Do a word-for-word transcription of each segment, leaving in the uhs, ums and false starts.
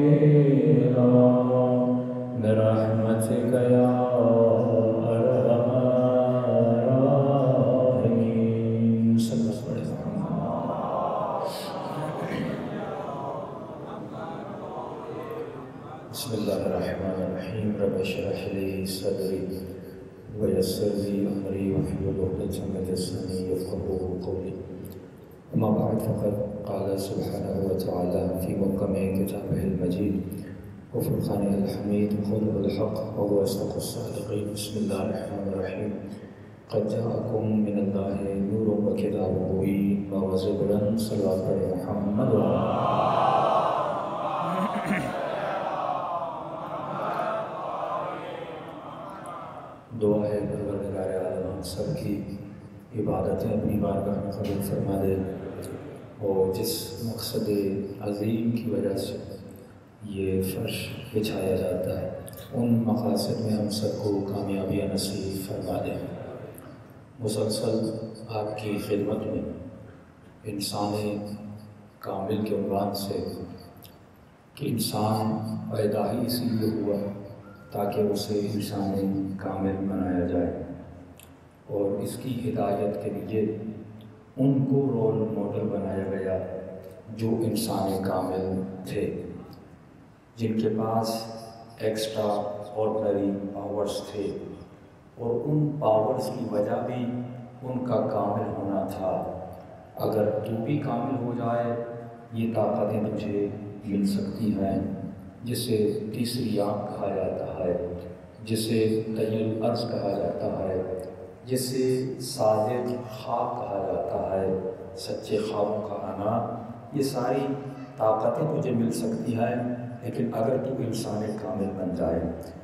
ظهيرا برحمتك يا أرحم الراحمين. صلی اللہ علیہ وسلم. بسم اللہ الرحمن الرحیم. رب اشرح لي صدری ويسر لي أمري واحلل عقدة من لساني يفقهوا قولي. أما بعد فقد قال سبحانه وتعالى في محكم كتابه المجيد وفرقانه الحميد قوله الحق وهو أصدق الصادقين. بسم الله الرحمن الرحيم. قد جاءكم من الله نور وكتاب مبين وزبرا صلوات محمد وعلى دعا ہے پروردگار عالم ہم سب کی عبادتیں اپنی بارگاہ میں قبول فرما دے، اور جس مقصد عظیم کی وجہ سے یہ فرش بچھایا جاتا ہے ان مقاصد میں ہم سب کو کامیابی نصیب فرما دے۔ مسلسل آپ کی خدمت میں انسان کامل کے عنوان سے کہ انسان پیدا ہی اسی لیے ہوا تاکہ اسے انسان کامل بنایا جائے، اور اس کی ہدایت کے لیے ان کو رول ماڈل بنایا گیا جو انسان کامل تھے، جن کے پاس ایکسٹرا آرڈنری پاورز تھے، اور ان پاورز کی وجہ بھی ان کا کامل ہونا تھا۔ اگر تو بھی کامل ہو جائے یہ طاقتیں تجھے مل سکتی ہیں، جسے تیسری آنکھ کہا جاتا ہے، جسے طی الارض کہا جاتا ہے، جسے صادق خواب کہا جاتا ہے، سچے خوابوں کا آنا۔ یہ ساری طاقتیں تجھے مل سکتی ہیں، لیکن اگر تو انسان کامل بن جائے۔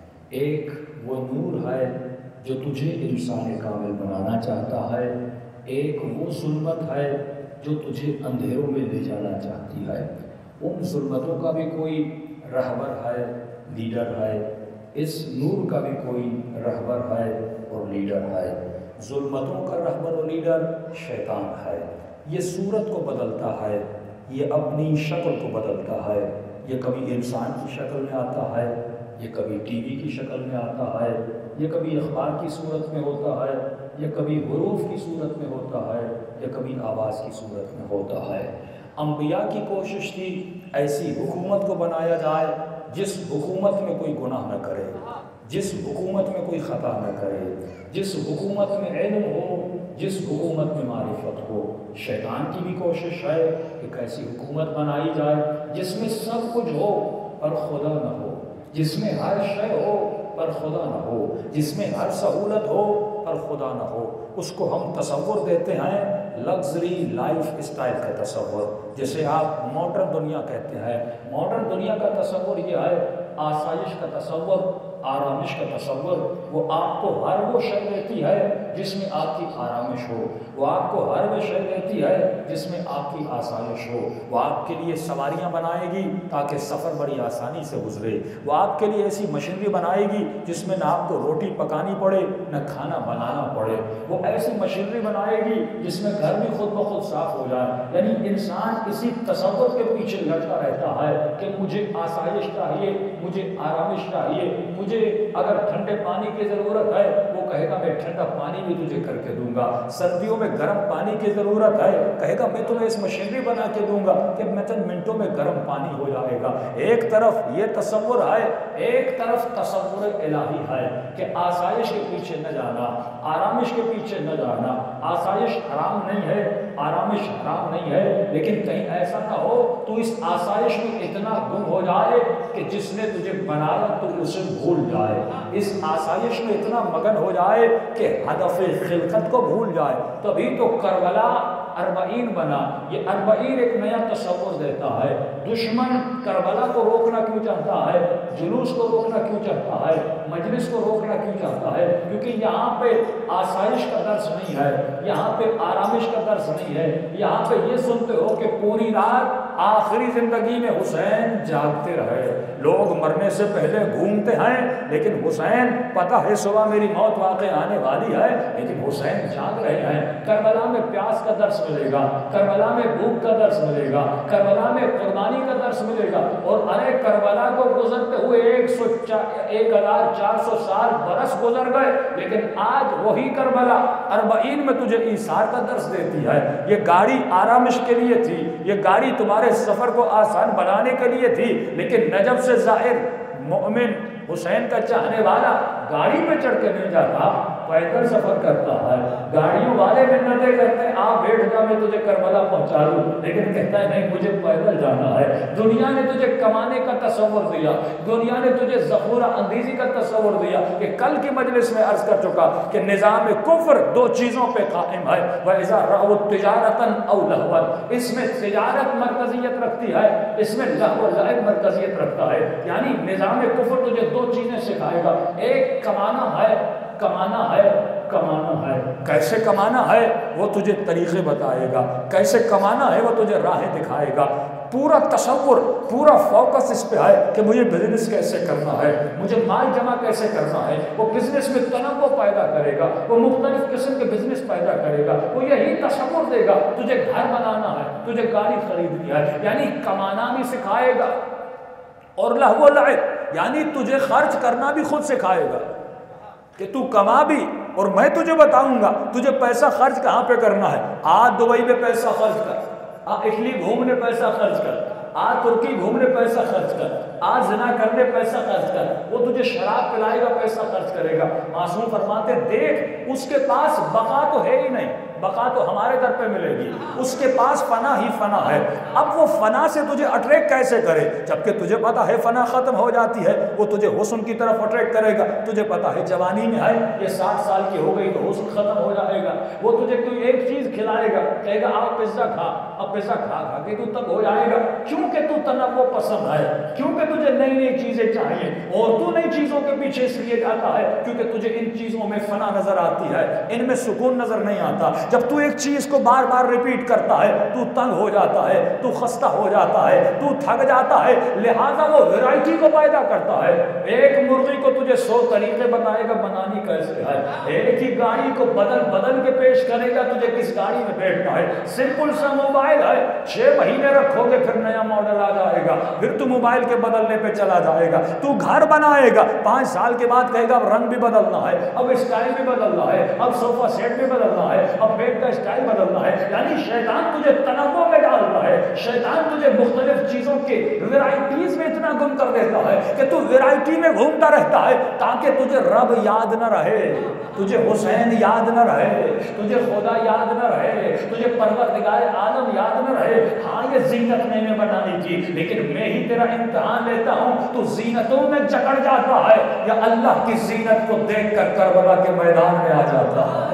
ایک وہ نور ہے جو تجھے انسان کامل بنانا چاہتا ہے، ایک وہ ظلمت ہے جو تجھے اندھیروں میں لے جانا چاہتی ہے۔ ان ظلمتوں کا بھی کوئی رہبر ہے، لیڈر ہے، اس نور کا بھی کوئی رہبر ہے اور لیڈر ہے۔ ظلمتوں کا رہبر و لیڈر شیطان ہے۔ یہ صورت کو بدلتا ہے، یہ اپنی شکل کو بدلتا ہے، یہ کبھی انسان کی شکل میں آتا ہے، یہ کبھی ٹی وی کی شکل میں آتا ہے، یہ کبھی اخبار کی صورت میں ہوتا ہے، یہ کبھی حروف کی صورت میں ہوتا ہے، یا کبھی آواز کی صورت میں ہوتا ہے۔ انبیاء کی کوشش تھی ایسی حکومت کو بنایا جائے جس حکومت میں کوئی گناہ نہ کرے، جس حکومت میں کوئی خطا نہ کرے، جس حکومت میں علم ہو، جس حکومت میں معرفت ہو۔ شیطان کی بھی کوشش ہے کہ ایسی حکومت بنائی جائے جس میں سب کچھ ہو پر خدا نہ ہو، جس میں ہر شے ہو پر خدا نہ ہو، جس میں ہر سہولت ہو پر خدا نہ ہو۔ اس کو ہم تصور دیتے ہیں لگژری لائف اسٹائل کا تصور، جسے آپ ماڈرن دنیا کہتے ہیں۔ ماڈرن دنیا کا تصور یہ ہے آسائش کا تصور، آرامش کا تصور۔ وہ آپ کو ہر وہ شے دیتی ہے جس میں آپ کی آرامش ہو، وہ آپ کو ہر وہ شے دیتی ہے جس میں آپ کی آسائش ہو۔ وہ آپ کے لیے سواریاں بنائے گی تاکہ سفر بڑی آسانی سے گزرے، وہ آپ کے لیے ایسی مشینری بنائے گی جس میں نہ آپ کو روٹی پکانی پڑے نہ کھانا بنانا پڑے، وہ ایسی مشینری بنائے گی جس میں گھر بھی خود بخود صاف ہو جائے۔ یعنی انسان اسی تصور کے پیچھے لڑتا رہتا ہے کہ مجھے آسائش چاہیے، مجھے آرامش چاہیے، مجھے اگر ٹھنڈے پانی کی ضرورت ہے وہ کہے گا میں ٹھنڈا پانی بھی تجھے کر کے دوں گا، سردیوں میں گرم پانی کی ضرورت ہے کہے گا میں تمہیں اس مشینری بنا کے دوں گا کہ میں چند منٹوں میں گرم پانی ہو جائے گا۔ ایک طرف یہ تصور ہے، ایک طرف تصور الہی ہے کہ آسائش کے پیچھے نہ جانا، آرامش کے پیچھے نہ جانا۔ آسائش حرام نہیں ہے، آرامش حرام نہیں ہے، لیکن کہیں ایسا نہ ہو تو اس آسائش میں اتنا گم ہو جائے کہ جس نے تجھے بنایا تو اسے بھول جائے، اس آسائش میں اتنا مگن ہو جائے کہ ہدف خلقت کو بھول جائے۔ تبھی تو کربلا اربعین بنا۔ یہ اربعین ایک نیا تصور دیتا ہے۔ دشمن کربلا کو روکنا کیوں چاہتا ہے؟ جلوس کو روکنا کیوں چاہتا ہے، مجلس کو روکنا کیوں چاہتا ہے؟ کیونکہ یہاں پہ آسائش کا درس نہیں ہے، یہاں پہ آرامش کا درس نہیں ہے، یہاں پہ یہ سنتے ہو کہ پوری رات آخری زندگی میں حسین جاگتے رہے۔ لوگ مرنے سے پہلے گھومتے ہیں لیکن حسین پتہ ہے صبح میری موت واقع آنے والی ہے، لیکن حسین جاگ رہے ہیں۔ کربلا میں پیاس کا درس ملے گا، کربلا میں بھوک کا درس ملے گا، کربلا میں قربانی کا درس ملے گا۔ اور ارے کربلا کو گزرتے ہوئے ایک سو ایک ہزار چار سو سال برس گزر گئے، لیکن آج وہی کربلا اربعین میں تجھے ایثار کا درس دیتی ہے۔ یہ گاڑی آرامش کے لیے تھی، یہ گاڑی تمہارے سفر کو آسان بنانے کے لیے تھی، لیکن نجف سے ظاہر مومن حسین کا چاہنے والا گاڑی پہ چڑھ کے نہیں جاتا، پیدل سفر کرتا ہے۔ گاڑیوں والے منتیں کرتے ہیں آ بیٹھ جا میں تجھے کربلا پہنچا دوں، لیکن کہتا ہے نہیں مجھے پیدل جانا ہے۔ دنیا نے تجھے کمانے کا تصور دیا، دنیا نے تجھے ذخیرہ اندیزی کا تصور دیا، کہ کل کی مجلس میں عرض کر چکا کہ نظام کفر دو چیزوں پہ قائم ہے، وَإِذَا رَأَوْا تِجَارَةً أَوْ لَهْوًا، اس میں تجارت مرکزیت رکھتی ہے، اس میں لہو و لعب مرکزیت رکھتا ہے۔ یعنی نظام کفر تجھے دو چیزیں سکھائے گا، ایک کمانا ہے، کمانا ہے کمانا ہے کیسے کمانا ہے وہ تجھے طریقے بتائے گا، کیسے کمانا ہے وہ تجھے راہیں دکھائے گا۔ پورا تصور، پورا فوکس اس پہ ہے کہ مجھے بزنس کیسے کرنا ہے، مجھے مال جمع کیسے کرنا ہے۔ وہ بزنس میں تنوع پیدا کرے گا، وہ مختلف قسم کے بزنس پیدا کرے گا، وہ یہی تصور دے گا تجھے گھر بنانا ہے، تجھے گاڑی خریدنی ہے، یعنی کمانا بھی سکھائے گا، اور لہو و لعب یعنی تجھے خرچ کرنا بھی خود سکھائے گا کہ تو کما بھی، اور میں تجھے بتاؤں گا تجھے پیسہ خرچ کہاں پہ کرنا ہے۔ آج دبئی میں پیسہ خرچ کر، آ اٹلی گھومنے پیسہ خرچ کر، آج ترکی گھومنے پیسہ خرچ کر، آج زنا کرنے پیسہ خرچ کر، وہ تجھے شراب پلائے گا پیسہ خرچ کرے گا۔ معصوم فرماتے دیکھ اس کے پاس بقا تو ہے ہی نہیں، بقا تو ہمارے در پہ ملے گی، اس کے پاس فنا ہی فنا ہے۔ اب وہ فنا سے تجھے اٹریکٹ کیسے کرے، جبکہ تجھے پتا ہے فنا ختم ہو جاتی ہے، وہ تجھے حسن کی طرف اٹریکٹ کرے گا۔ تجھے پتا ہے جوانی میں ہے، یہ ساٹھ سال کی ہو گئی تو حسن ختم ہو جائے گا، وہ تجھے کوئی ایک چیز کھلائے گا، کہے گا آؤ پیزا کھا، اب پیزا کھا کھا کے تو تب ہو جائے گا، کیونکہ تو تنوع پسند ہے، کیونکہ تجھے نئی نئی چیزیں چاہیے، اور تو نئی چیزوں کے پیچھے اس لیے جاتا ہے کیونکہ تجھے ان چیزوں میں فنا نظر آتی ہے، ان میں سکون نظر نہیں آتا۔ جب تو ایک چیز کو بار بار ریپیٹ کرتا ہے تو تنگ ہو جاتا ہے، تو خستہ ہو جاتا ہے، تو تھک جاتا ہے، لہذا وہ ویرائٹی کو پیدا کرتا ہے۔ ایک مرغی کو تجھے سو طریقے بتائے گا بنانی کیسے ہے، ایک ہی گاڑی کو بدل بدل کے پیش کرے گا تجھے کس گاڑی میں بیٹھنا ہے۔ سمپل سا موبائل ہے، چھ مہینے رکھو گے پھر نیا ماڈل آ جائے گا، پھر تو موبائل کے بدلنے پہ چلا جائے گا۔ تو گھر بنائے گا، پانچ سال کے بعد کہے گا اب رنگ بھی بدلنا ہے، اب اسٹائل بھی بدلنا ہے، اب صوفہ سیٹ بھی بدلنا ہے، اب بیڈ کا اسٹائل بدلنا ہے۔ یعنی شیطان تجھے تنوع میں ڈالتا ہے، شیطان تجھے مختلف چیزوں کے ویرائٹیز میں اتنا گم کر دیتا ہے کہ تو ویرائٹی میں گھومتا رہتا ہے تاکہ تجھے رب یاد نہ رہے، تجھے حسین یاد نہ رہے، تجھے خدا یاد نہ رہے، تجھے پروردگار عالم یاد نہ رہے۔ ہاں یہ زینت میں نے بنانی تھی، لیکن میں ہی تیرا امتحان لیتا ہوں، تو زینتوں میں جکڑ جاتا ہے یا اللہ کی زینت کو دیکھ کر کربلا کے میدان میں آ جاتا ہے۔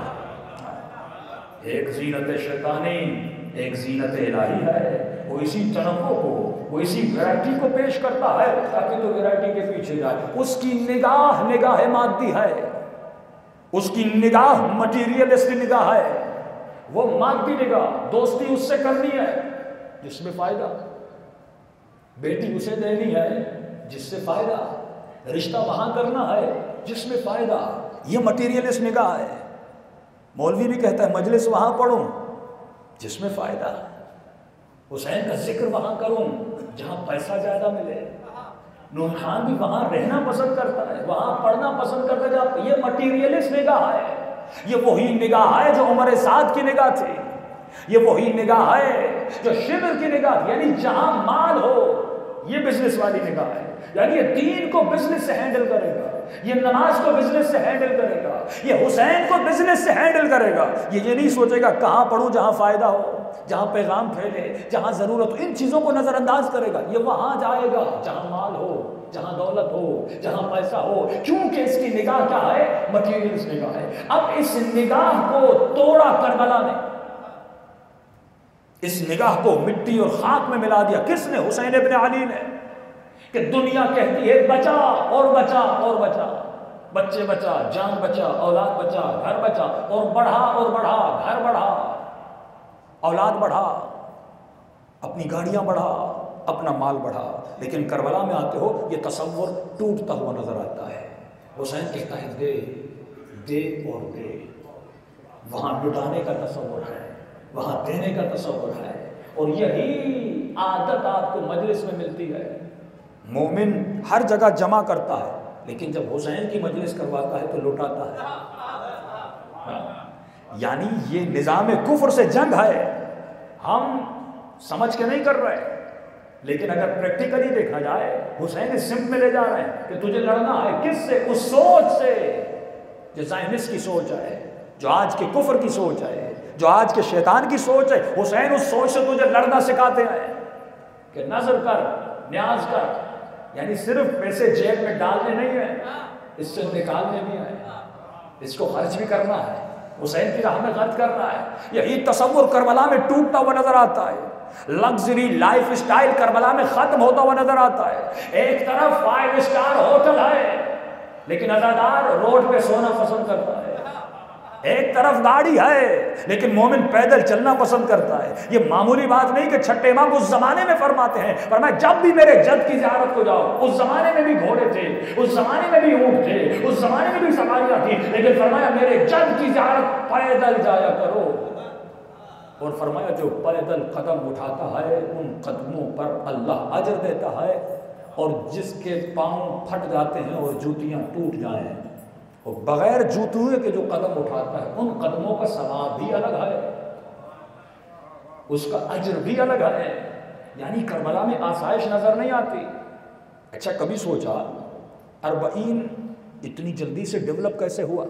ایک زینت شیطانی، ایک زینت الہی ہے، وہ اسی تنوع کو، وہ اسی ویرائٹی کو پیش کرتا ہے تاکہ تو ویرائٹی کے پیچھے جائے۔ اس کی نگاہ نگاہ مادی ہے، اس کی نگاہ مٹیریلسٹ نگاہ ہے، وہ مادی نگاہ، دوستی اس سے کرنی ہے جس میں فائدہ، بیٹی اسے دینی ہے جس سے فائدہ، رشتہ وہاں کرنا ہے جس میں فائدہ، یہ مٹیریلسٹ نگاہ ہے۔ مولوی بھی کہتا ہے مجلس وہاں پڑھوں جس میں فائدہ، حسین کا ذکر وہاں کروں جہاں پیسہ زیادہ ملے۔ نور خان بھی وہاں رہنا پسند کرتا ہے، وہاں پڑھنا پسند کرتا ہے جہاں، یہ مٹیریلسٹ نگاہ ہے، یہ وہی نگاہ ہے جو عمر سعد کی نگاہ تھی، یہ وہی نگاہ ہے جو شبر کی نگاہ تھی، یعنی جہاں مال ہو، یہ بزنس والی نگاہ ہے۔ یعنی یہ دین کو بزنس سے ہینڈل کرے گا، یہ نماز کو بزنس سے ہینڈل کرے گا، یہ حسین کو بزنس سے ہینڈل کرے گا۔ یہ یہ نہیں سوچے گا کہاں پڑھوں جہاں فائدہ ہو، جہاں پیغام پھیلے، جہاں ضرورت ہو، ان چیزوں کو نظر انداز کرے گا۔ یہ وہاں جائے گا جہاں مال ہو، جہاں دولت ہو، جہاں پیسہ ہو، کیونکہ اس کی نگاہ کیا ہے؟ مٹیریلس نگاہ ہے۔ اب اس نگاہ کو توڑا کربلا نے، اس نگاہ کو مٹی اور خاک میں ملا دیا۔ کس نے؟ حسین ابن علی نے۔ کہ دنیا کہتی ہے بچا اور بچا اور بچا، بچے بچا، جان بچا، اولاد بچا، گھر بچا، اور بڑھا اور بڑھا، گھر بڑھا، اولاد بڑھا، اپنی گاڑیاں بڑھا، اپنا مال بڑھا. لیکن کربلا میں آتے ہو یہ تصور ٹوٹتا ہوا نظر آتا ہے. حسین کہتا ہے دے دے اور دے. وہاں لٹانے کا تصور ہے، وہاں دینے کا تصور ہے، اور یہی عادت آپ کو مجلس میں ملتی ہے. مومن ہر جگہ جمع کرتا ہے، لیکن جب حسین کی مجلس کرواتا ہے تو لٹاتا ہے. یعنی یہ نظام کفر سے جنگ ہے. ہم سمجھ کے نہیں کر رہے، لیکن اگر پریکٹیکلی دیکھا جائے حسین اس سمت میں لے جا رہے ہیں کہ تجھے لڑنا ہے کس سے؟ اس سوچ سے جو زائنس کی سوچ ہے، جو آج کے کفر کی سوچ ہے، جو آج کے شیطان کی سوچ ہے. حسین اس سوچ سے تجھے لڑنا سکھاتے ہیں کہ نظر کر، نیاز کر. یعنی صرف پیسے جیب میں ڈالنے نہیں ہیں، اس سے نکالنے بھی ہیں، اس کو خرچ بھی کرنا ہے، حسین کی راہ میں خرچ کرنا ہے. یہی تصور کربلا میں ٹوٹتا ہوا نظر آتا ہے. لگژری لائف اسٹائل کربلا میں ختم ہوتا ہوا نظر آتا ہے. ایک طرف فائیو اسٹار ہوٹل ہے، لیکن عزادار روڈ پہ سونا پسند کرتا ہے. ایک طرف گاڑی ہے، لیکن مومن پیدل چلنا پسند کرتا ہے. یہ معمولی بات نہیں کہ چھٹے امام اس زمانے میں فرماتے ہیں، فرمایا جب بھی میرے جد کی زیارت کو جاؤ، اس زمانے میں بھی گھوڑے تھے، اس زمانے میں بھی اونٹ تھے، اس زمانے میں بھی سواریاں تھیں، لیکن فرمایا میرے جد کی زیارت پیدل جایا کرو. اور فرمایا جو پیدل قدم اٹھاتا ہے ان قدموں پر اللہ اجر دیتا ہے، اور جس کے پاؤں پھٹ جاتے ہیں اور جوتیاں ٹوٹ جائیں، اور بغیر جوتوں کے جو قدم اٹھاتا ہے ان قدموں کا ثواب بھی الگ ہے، اس کا اجر بھی الگ ہے. یعنی کربلا میں آسائش نظر نہیں آتی. اچھا کبھی سوچا اربعین اتنی جلدی سے ڈیولپ کیسے ہوا؟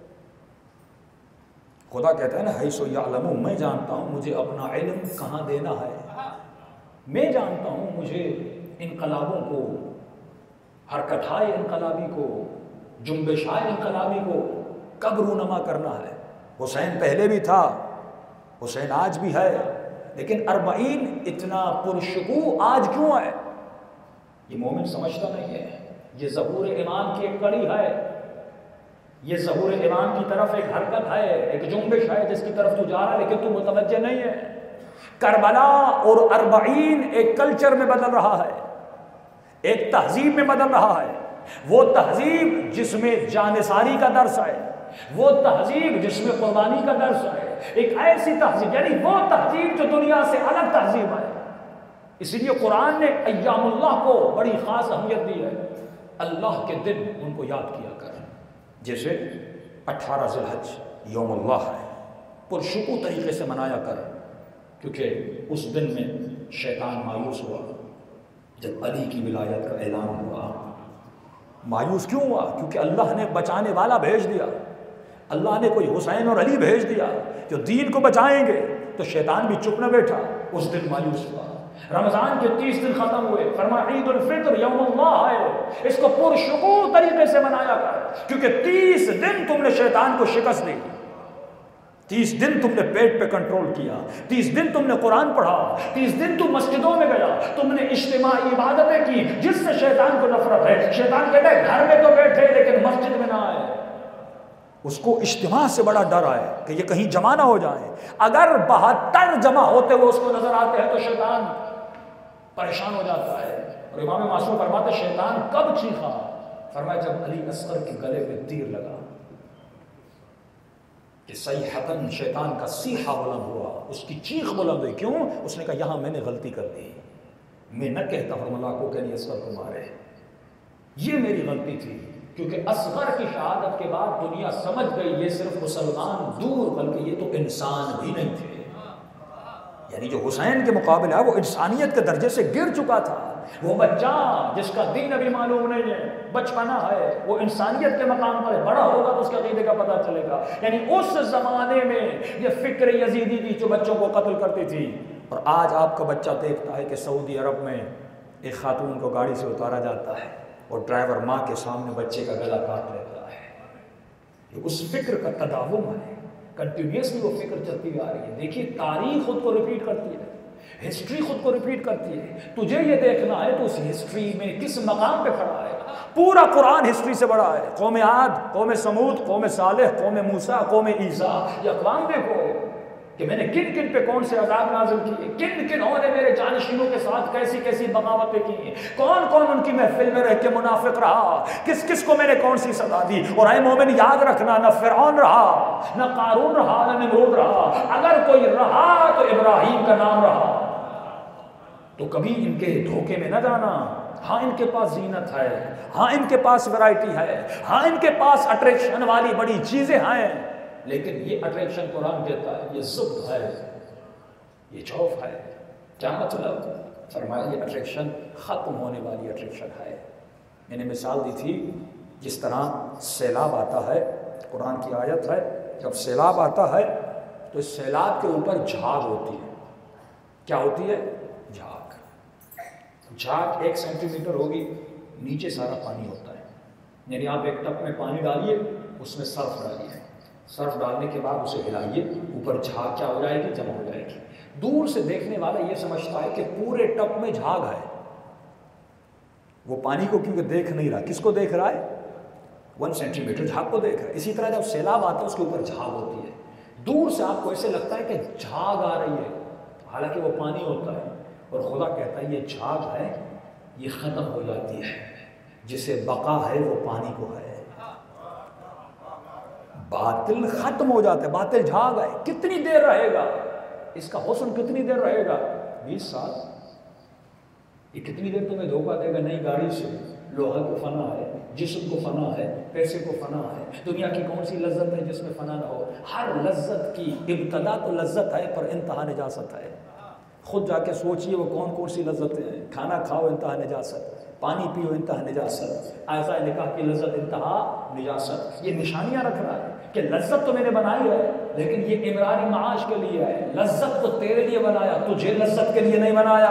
خدا کہتا ہے نا حیث یعلم، میں جانتا ہوں مجھے اپنا علم کہاں دینا ہے. میں جانتا ہوں مجھے انقلابوں کو، حرکتائے انقلابی کو، جنبشائے انقلابی کو کب رونما کرنا ہے. حسین پہلے بھی تھا، حسین آج بھی ہے، لیکن اربعین اتنا پرشکوہ آج کیوں ہے؟ یہ مومن سمجھتا نہیں ہے. یہ ظہور ایمان کی ایک کڑی ہے، یہ ظہور ایمان کی طرف ایک حرکت ہے، ایک جنبش ہے جس کی طرف تو جا رہا ہے، لیکن تو متوجہ نہیں ہے. کربلا اور اربعین ایک کلچر میں بدل رہا ہے، ایک تہذیب میں بدل رہا ہے. وہ تہذیب جس میں جانثاری کا درس ہے، وہ تہذیب جس میں قربانی کا درس ہے، ایک ایسی تہذیب، یعنی وہ تہذیب جو دنیا سے الگ تہذیب ہے. اسی لیے قرآن نے ایام اللہ کو بڑی خاص اہمیت دی ہے. اللہ کے دن ان کو یاد کیا کر، جیسے اٹھارہ ذی الحج یوم اللہ ہے، پرشکوہ طریقے سے منایا کر، کیونکہ اس دن میں شیطان مایوس ہوا جب علی کی ولایت کا اعلان ہوا. مایوس کیوں ہوا؟ کیونکہ اللہ نے بچانے والا بھیج دیا، اللہ نے کوئی حسین اور علی بھیج دیا جو دین کو بچائیں گے. تو شیطان بھی چپ نہ بیٹھا، اس دن مایوس ہوا. رمضان کے تیس دن ختم ہوئے، فرمایا عید الفطر یوم اللہ ہے، اس کو پرشکوہ طریقے سے منایا کر، کیونکہ تیس دن تم نے شیطان کو شکست دی، تیس دن تم نے پیٹ پہ کنٹرول کیا، تیس دن تم نے قرآن پڑھا، تیس دن تم مسجدوں میں گیا، تم نے اجتماعی عبادتیں کی جس سے شیطان کو نفرت ہے. شیطان کہتا ہے گھر میں تو بیٹھے لیکن مسجد میں نہ آئے. اس کو اجتماع سے بڑا ڈر ہے کہ یہ کہیں جمع نہ ہو جائیں. اگر بہتر جمع ہوتے ہوئے اس کو نظر آتے ہیں تو شیطان پریشان ہو جاتا ہے. اور امام معصوم فرماتے شیطان کب چیخا؟ فرمایا جب علی اصغر کے گلے پہ تیر لگا کہ صیحتن، شیطان کا سیحہ بلند ہوا، اس کی چیخ بلند ہوئی. کیوں؟ اس نے کہا یہاں میں نے غلطی کر دی، میں نہ کہتا فرما اللہ کو کہ علی اصغر کو مارے، یہ میری غلطی تھی. کیونکہ اصغر کی شہادت کے بعد دنیا سمجھ گئی یہ صرف مسلمان دور بلکہ یہ تو انسان بھی نہیں تھے. یعنی جو حسین کے مقابلہ ہے وہ انسانیت کے درجے سے گر چکا تھا. وہ بچہ جس کا دین ابھی معلوم نہیں ہے، بچپنا ہے، وہ انسانیت کے مقام پر بڑا ہوگا تو اس کے عقیدے کا پتہ چلے گا. یعنی اس زمانے میں یہ فکر یزیدی تھی جو بچوں کو قتل کرتی تھی. اور آج آپ کا بچہ دیکھتا ہے کہ سعودی عرب میں ایک خاتون کو گاڑی سے اتارا جاتا ہے اور ڈرائیور ماں کے سامنے بچے کا گلا کاٹ لیتا ہے. یہ اس فکر کا تداوم ہے، کنٹینیوسلی وہ فکر چلتی آ رہی ہے. دیکھیے تاریخ خود کو ریپیٹ کرتی ہے. ہسٹری خود کو ریپیٹ کرتی ہے. تجھے یہ دیکھنا ہے تو اس ہسٹری میں کس مقام پہ کھڑا ہے. پورا قرآن ہسٹری سے بڑا ہے. قوم عاد، قوم سمود، قوم صالح، قوم موسیٰ، قوم عیسیٰ، یہ اقوام دیکھو کہ میں نے کن کن پہ کون سے عذاب نازل کیے، کن کن اور نے میرے جانشینوں کے ساتھ کیسی کیسی بغاوتیں کی ہیں، کون کون ان کی محفل میں رہ کے منافق رہا، کس کس کو میں نے کون سی سزا دی. اور اے مومن یاد رکھنا، نہ فرعون رہا، نہ قارون رہا، نہ نمرود رہا. اگر کوئی رہا تو ابراہیم کا نام رہا. تو کبھی ان کے دھوکے میں نہ جانا. ہاں ان کے پاس زینت ہے، ہاں ان کے پاس ورائٹی ہے، ہاں ان کے پاس اٹریکشن والی بڑی چیزیں ہیں، لیکن یہ اٹریکشن قرآن کہتا ہے یہ زبد ہے، یہ چوف ہے. کیا مطلب؟ فرمایا یہ اٹریکشن ختم ہونے والی اٹریکشن ہے. میں نے مثال دی تھی جس طرح سیلاب آتا ہے، قرآن کی آیت ہے، جب سیلاب آتا ہے تو اس سیلاب کے اوپر جھاگ ہوتی ہے. کیا ہوتی ہے؟ جھاگ. جھاگ ایک سینٹی میٹر ہوگی، نیچے سارا پانی ہوتا ہے. یعنی آپ ایک ٹب میں پانی ڈالیے، اس میں سرف ڈالیے، سرف ڈالنے کے بعد اسے ہلائیے، اوپر جھاگ کیا ہو جائے گی؟ جمع ہو جائے گی. دور سے دیکھنے والا یہ سمجھتا ہے کہ پورے ٹب میں جھاگ ہے. وہ پانی کو کیونکہ دیکھ نہیں رہا، کس کو دیکھ رہا ہے؟ ون سینٹی میٹر جھاگ کو دیکھ رہا ہے. اسی طرح جب سیلاب آتا ہے اس کے اوپر جھاگ ہوتی ہے. دور سے آپ کو ایسے لگتا ہے کہ جھاگ آ رہی ہے، حالانکہ وہ پانی ہوتا ہے. اور خدا کہتا ہے یہ جھاگ ہے، یہ ختم ہو جاتی ہے. جسے بقا ہے وہ پانی کو ہے. باطل ختم ہو جاتا ہے. باطل جھاگ ہے، کتنی دیر رہے گا؟ اس کا حسن کتنی دیر رہے گا؟ بیس سال. یہ کتنی دیر تمہیں دھوکہ دے گا؟ نئی گاڑی سے. لوہا کو فنا ہے، جسم کو فنا ہے، پیسے کو فنا ہے. دنیا کی کون سی لذت ہے جس میں فنا نہ ہو؟ ہر لذت کی ابتدا تو لذت ہے پر انتہا نجاست ہے. خود جا کے سوچئے وہ کون کون سی لذتیں ہیں. کھانا کھاؤ انتہا نجاست، پانی پیو انتہا نجاست، اعضاء نکاح کی لذت انتہا نجاست. یہ نشانیاں رکھ رہا ہے کہ لذت تو میں نے بنائی ہے لیکن یہ امراری معاش کے لیے ہے. لذت تو تیرے لیے بنایا، تجھے لذت کے لیے نہیں بنایا.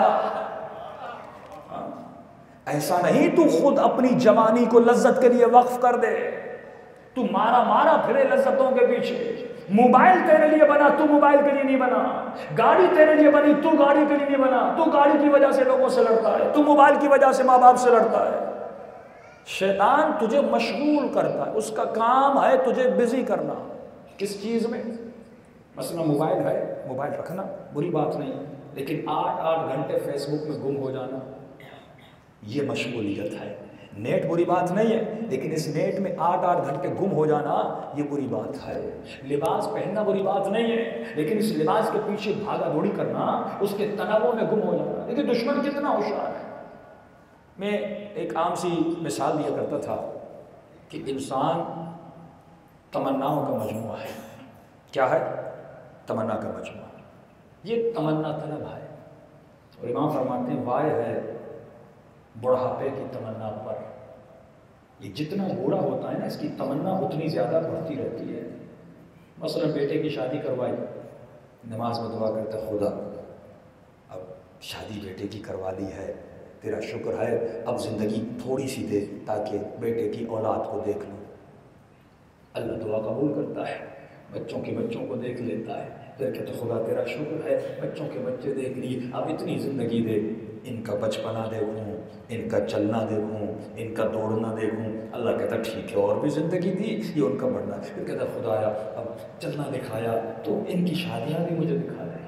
ایسا نہیں تو خود اپنی جوانی کو لذت کے لیے وقف کر دے. تو مارا مارا پھرے لذتوں کے پیچھے. موبائل تیرے لیے بنا، تو موبائل کے لیے نہیں بنا. گاڑی تیرے لیے بنی، تو گاڑی کے لیے نہیں بنا. تو گاڑی کی وجہ سے لوگوں سے لڑتا ہے، تو موبائل کی وجہ سے ماں باپ سے لڑتا ہے. شیطان تجھے مشغول کرتا ہے، اس کا کام ہے تجھے بزی کرنا. کس چیز میں؟ مثلا موبائل ہے، موبائل رکھنا بری بات نہیں، لیکن آٹھ آٹھ گھنٹے فیس بک میں گم ہو جانا یہ مشغولیت ہے. نیٹ بری بات نہیں ہے، لیکن اس نیٹ میں آٹھ آٹھ گھنٹے گم ہو جانا یہ بری بات ہے. لباس پہننا بری بات نہیں ہے، لیکن اس لباس کے پیچھے بھاگا دوڑی کرنا، اس کے تنوع میں گم ہو جانا. لیکن دشمن کتنا ہوشیار ہے. میں ایک عام سی مثال دیا کرتا تھا کہ انسان تمناؤں کا مجموعہ ہے. کیا ہے؟ تمنا کا مجموعہ. یہ تمنا طلب ہے. اور امام فرماتے ہیں وائے ہے بڑھاپے کی تمنا پر. یہ جتنا بوڑھا ہوتا ہے نا اس کی تمنا اتنی زیادہ بڑھتی رہتی ہے. مثلا بیٹے کی شادی کروائی، نماز میں دعا کرتا خدا اب شادی بیٹے کی کروا لی ہے، تیرا شکر ہے، اب زندگی تھوڑی سی دے تاکہ بیٹے کی اولاد کو دیکھ لوں. اللہ دعا قبول کرتا ہے، بچوں کے بچوں کو دیکھ لیتا ہے. پھر کہتے خدا تیرا شکر ہے بچوں کے بچے دیکھ لیے، اب اتنی زندگی دے، ان کا بچپنا دیکھوں، ان کا چلنا دیکھوں، ان کا دوڑنا دیکھوں. اللہ کہتا ٹھیک ہے اور بھی زندگی دی، یہ ان کا بڑھنا. پھر کہتا خدایا اب چلنا دکھایا تو ان کی شادیاں بھی مجھے دکھا دے.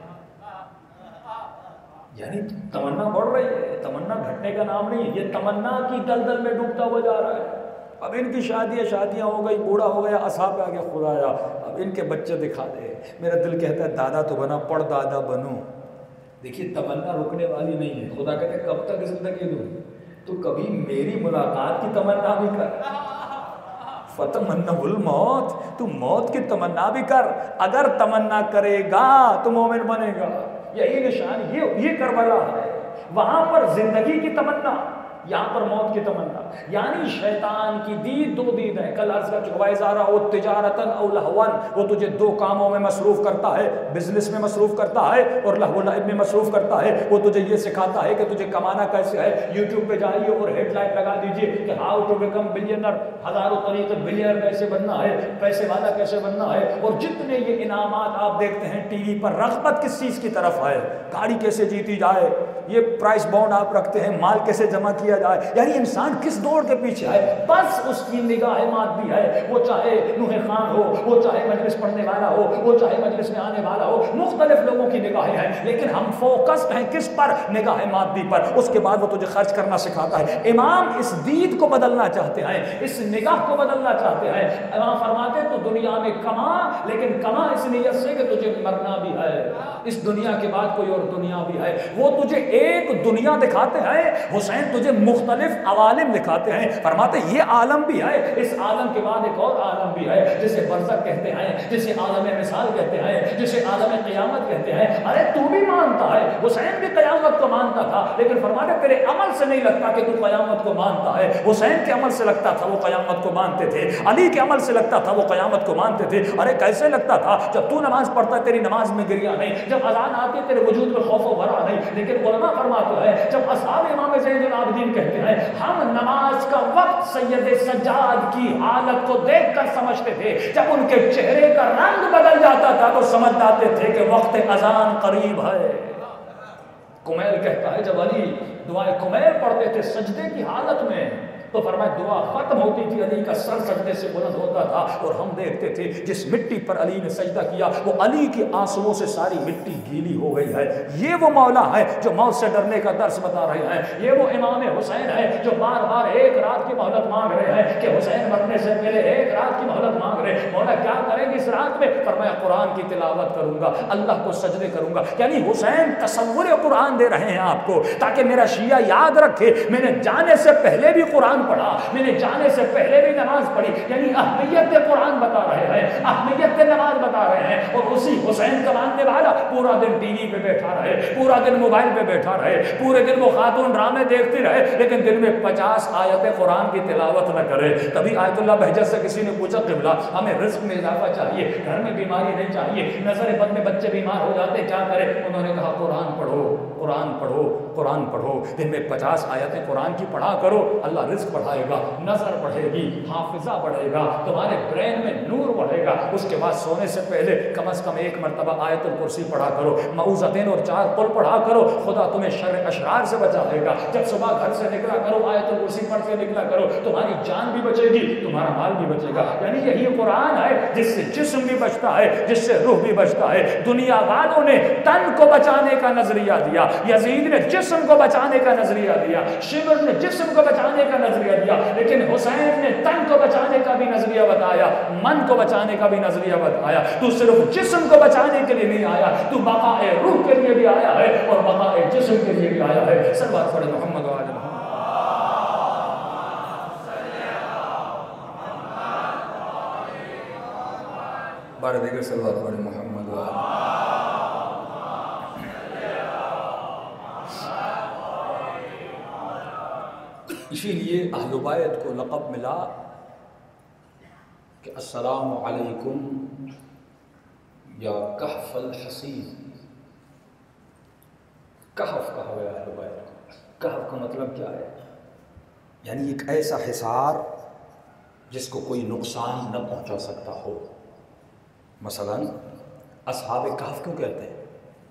یعنی تمنا بڑھ رہی ہے، تمنا گھٹنے کا نام نہیں ہے. یہ تمنا کی دلدل میں ڈوبتا ہوا جا رہا ہے. اب ان کی شادیاں شادیاں ہو گئی، بوڑھا ہو گیا، اصحاب آ گیا، خدایا اب ان کے بچے دکھا دے. میرا دل کہتا ہے دادا تو بنا، پڑ دادا بنوں. دیکھیے تمنا رکنے والی نہیں ہے. خدا کہتے ہیں کب تک زندگی دوں؟ تو کبھی میری ملاقات کی تمنا بھی کر. فتمنوا الموت، تو موت کی تمنا بھی کر. اگر تمنا کرے گا تو مومن بنے گا. یہی نشان، یہ یہ کربلا ہے. وہاں پر زندگی کی تمنا، یہاں پر موت کی تمنا، یعنی شیطان کی دید دو دید ہے. کل عرض کر چکا وَإِذَا رَأَوْا تِجَارَةً أَوْ لَهْوًا، وہ تجھے دو کاموں میں مصروف کرتا ہے، بزنس میں مصروف کرتا ہے اور لہو و لعب میں مصروف کرتا ہے. وہ تجھے یہ سکھاتا ہے کہ تجھے کمانا کیسے ہے. یوٹیوب پہ جائیے اور ہیڈ لائن لگا دیجئے کہ ہاؤ ٹو بیکم بلینر، ہزاروں طریقے بلینر کیسے بننا ہے، پیسے والا کیسے بننا ہے. اور جتنے یہ انعامات آپ دیکھتے ہیں ٹی وی پر، رغبت کس چیز کی طرف ہے؟ گاڑی کیسے جیتی جائے، یہ پرائس بانڈ آپ رکھتے ہیں، مال کیسے جمع کیا جائے. یعنی انسان کس دوڑ کے پیچھے ہے؟ بس اس کی نگاہ مادی ہے. وہ چاہے نوح خان ہو، وہ چاہے مجلس پڑھنے والا ہو، وہ چاہے مجلس میں آنے والا ہو، مختلف لوگوں کی نگاہیں ہیں، لیکن ہم فوکسڈ ہیں کس پر؟ نگاہ مادی پر. اس کے بعد وہ تجھے خرچ کرنا سکھاتا ہے. امام اس دید کو بدلنا چاہتے ہیں، اس نگاہ کو بدلنا چاہتے ہیں. امام فرماتے تو دنیا میں کما، لیکن کما اس نیت سے کہ تجھے مرنا بھی ہے، اس دنیا کے بعد کوئی اور دنیا بھی ہے. وہ تجھے ایک دنیا دکھاتے ہیں، حسین تجھے مختلف عوالم دکھاتے ہیں. فرماتے یہ عالم بھی ہے، اس عالم کے بعد ایک اور عالم بھی ہے جسے برزخ کہتے ہیں، جسے عالم مثال کہتے ہیں، جسے عالم قیامت کہتے ہیں. ارے تو بھی مانتا ہے، حسین بھی قیامت کو مانتا تھا، لیکن فرماتے تیرے عمل سے نہیں لگتا کہ تو قیامت کو مانتا ہے. حسین کے عمل سے لگتا تھا وہ قیامت کو مانتے تھے، علی کے عمل سے لگتا تھا وہ قیامت کو مانتے تھے. ارے کیسے لگتا تھا؟ جب تو نماز پڑھتا ہے تیری نماز میں گریا نہیں، جب اذان آتی تیرے وجود میں خوف و بھرا نہیں. لیکن علماء فرماتے ہیں جب اصحاب امام زین العابدین کہتے ہیں ہم نماز کا وقت سید سجاد کی حالت کو دیکھ کر سمجھتے تھے، جب ان کے چہرے کا رنگ بدل جاتا تھا تو سمجھ جاتے تھے کہ وقت اذان قریب ہے. کمیل کہتا ہے جب علی دعائے کمیل پڑھتے تھے سجدے کی حالت میں تو فرمایا دعا ختم ہوتی تھی، علی کا سر سجدے سے بلند ہوتا تھا اور ہم دیکھتے تھے جس مٹی پر علی نے سجدہ کیا وہ علی کی آنسوؤں سے ساری مٹی گیلی ہو گئی ہے. یہ وہ مولا ہے جو موت سے ڈرنے کا درس بتا رہے ہیں. یہ وہ امام حسین ہے جو بار بار ایک رات کی مہلت مانگ رہے ہیں کہ حسین مرنے سے پہلے ایک رات کی مہلت مانگ رہے ہیں. مولا کیا کریں گے اس رات میں؟ فرمایا قرآن کی تلاوت کروں گا، اللہ کو سجدے کروں گا. یعنی حسین تصور قرآن دے رہے ہیں آپ کو تاکہ میرا شیعہ یاد رکھے میں نے جانے سے پہلے بھی قرآن پڑھا، میں نے جانے سے پہلے بھی نماز پڑھی. یعنی اہمیت قرآن بتا رہے ہیں، اہمیت نماز بتا رہے ہیں. اور اسی حسین کا ماننے والا پورا دن ٹی وی پہ بیٹھا رہے، پورا دن موبائل پہ بیٹھا رہے، پورے دن وہ خاتون ڈرامے دیکھتی رہے، لیکن دن میں پچاس آیت قرآن کی تلاوت نہ کرے. تبھی آیت اللہ بہجت سے کسی نے پوچھا قبلہ ہمیں رزق میں اضافہ چاہیے، گھر میں بیماری نہیں چاہیے، نظر بد میں بچے بیمار ہو جاتے کیا کرے؟ انہوں نے کہا قرآن پڑھو، قرآن پڑھو، قرآن پڑھو. دن میں پچاس آیتیں قرآن کی پڑھا کرو، اللہ رزق بڑھائے گا، نظر بڑھے گی، حافظہ بڑھے گا، تمہارے برین میں نور بڑھے گا. اس کے بعد سونے سے پہلے کم از کم ایک مرتبہ آیت الکرسی پڑھا کرو، معوذتین اور چار قل پڑھا کرو، خدا تمہیں شر اشرار سے بچا لے گا. جب صبح گھر سے نکلا کرو آیت الکرسی پڑھ کے نکلا کرو، تمہاری جان بھی بچے گی، تمہارا مال بھی بچے گا. یعنی یہی قرآن ہے جس سے جسم بھی بچتا ہے، جس سے روح بھی بچتا ہے. دنیا والوں نے تن کو بچانے کا نظریہ دیا، یزید نے جسم کو بچانے کا نظریہ دیا، شمر نے جسم کو بچانے کا نظریہ دیا، لیکن حسین نے تن کو بچانے کا بھی نظریہ بتایا، من کو بچانے کا بھی نظریہ بتایا. تو صرف جسم کو بچانے کے لیے نہیں آیا، تو بقائے روح کے لیے بھی آیا ہے اور بقائے جسم کے لیے بھی آیا ہے. صلوات پڑھیں محمد و آل محمد. بارے دیگر صلوات پڑھیں محمد و آل محمد. اسی لیے اہل بیت کو لقب ملا کہ السلام علیکم یا کہف الحسین. کہف کہا گیا اہل بیت. کہف کا مطلب کیا ہے؟ یعنی ایک ایسا حصار جس کو کوئی نقصان نہ پہنچا سکتا ہو. مثلا اصحاب کہف کیوں کہتے ہیں؟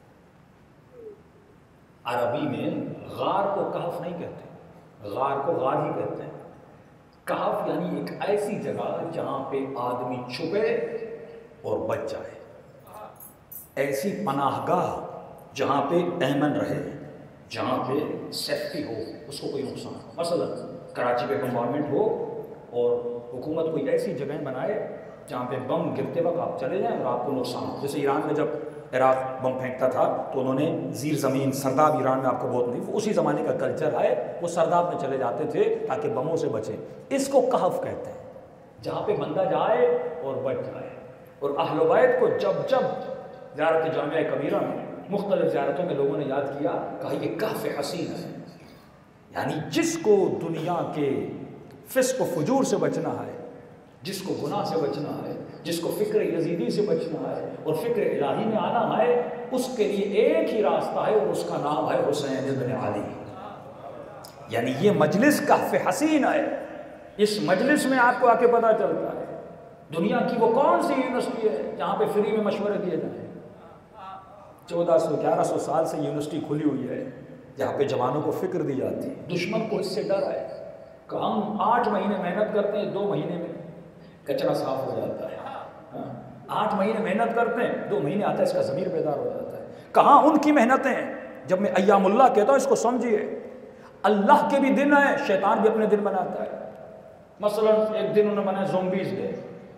عربی میں غار کو کہف نہیں کہتے، غار کو غار ہی کہتے ہیں. کہف یعنی ایک ایسی جگہ جہاں پہ آدمی چھپے اور بچ جائے، ایسی پناہ گاہ جہاں پہ امن رہے، جہاں پہ سیفٹی ہو، اس کو کوئی نقصان. مثلا کراچی پہ کنٹونمنٹ ہو اور حکومت کوئی ایسی جگہیں بنائے جہاں پہ بم گرتے وقت آپ چلے جائیں اور آپ کو نقصان ہو. جیسے ایران میں جب عراق بم پھینکتا تھا تو انہوں نے زیر زمین سرداب، ایران میں آپ کو بہت نہیں، وہ اسی زمانے کا کلچر ہے، وہ سرداب میں چلے جاتے تھے تاکہ بموں سے بچے. اس کو کہف کہتے ہیں جہاں پہ بندہ جائے اور بچ جائے. اور اہل بیت کو جب جب زیارت جامعہ کبیرہ میں مختلف زیارتوں میں لوگوں نے یاد کیا، کہا یہ کہف حسین ہے. یعنی جس کو دنیا کے فسق و فجور سے بچنا ہے، جس کو گناہ سے بچنا ہے، جس کو فکر یزیدی سے بچنا ہے اور فکر الہی میں آنا ہے، اس کے لیے ایک ہی راستہ ہے اور اس کا نام ہے حسین ابن علی۔ یعنی یہ مجلس کہف حسین ہے، اس مجلس میں آپ کو آ کے پتہ چلتا ہے دنیا کی وہ کون سی یونیورسٹی ہے جہاں پہ فری میں مشورے دیے جائیں۔ چودہ سو گیارہ سو سال سے یونیورسٹی کھلی ہوئی ہے جہاں پہ جوانوں کو فکر دی جاتی ہے۔ دشمن کو اس سے ڈر ہے کہ ہم آٹھ مہینے محنت کرتے ہیں، دو مہینے میں کچرا صاف ہو جاتا ہے، آٹھ مہینے محنت کرتے ہیں، دو مہینے آتا ہے اس کا ضمیر بیدار ہو جاتا ہے۔ کہاں ان کی محنتیں ہیں؟ جب میں ایام اللہ کہتا ہوں اس کو سمجھیے، اللہ کے بھی دن ہیں، شیطان بھی اپنے دن بناتا ہے۔ مثلا ایک دن انہوں نے بنایا زومبیز ڈے۔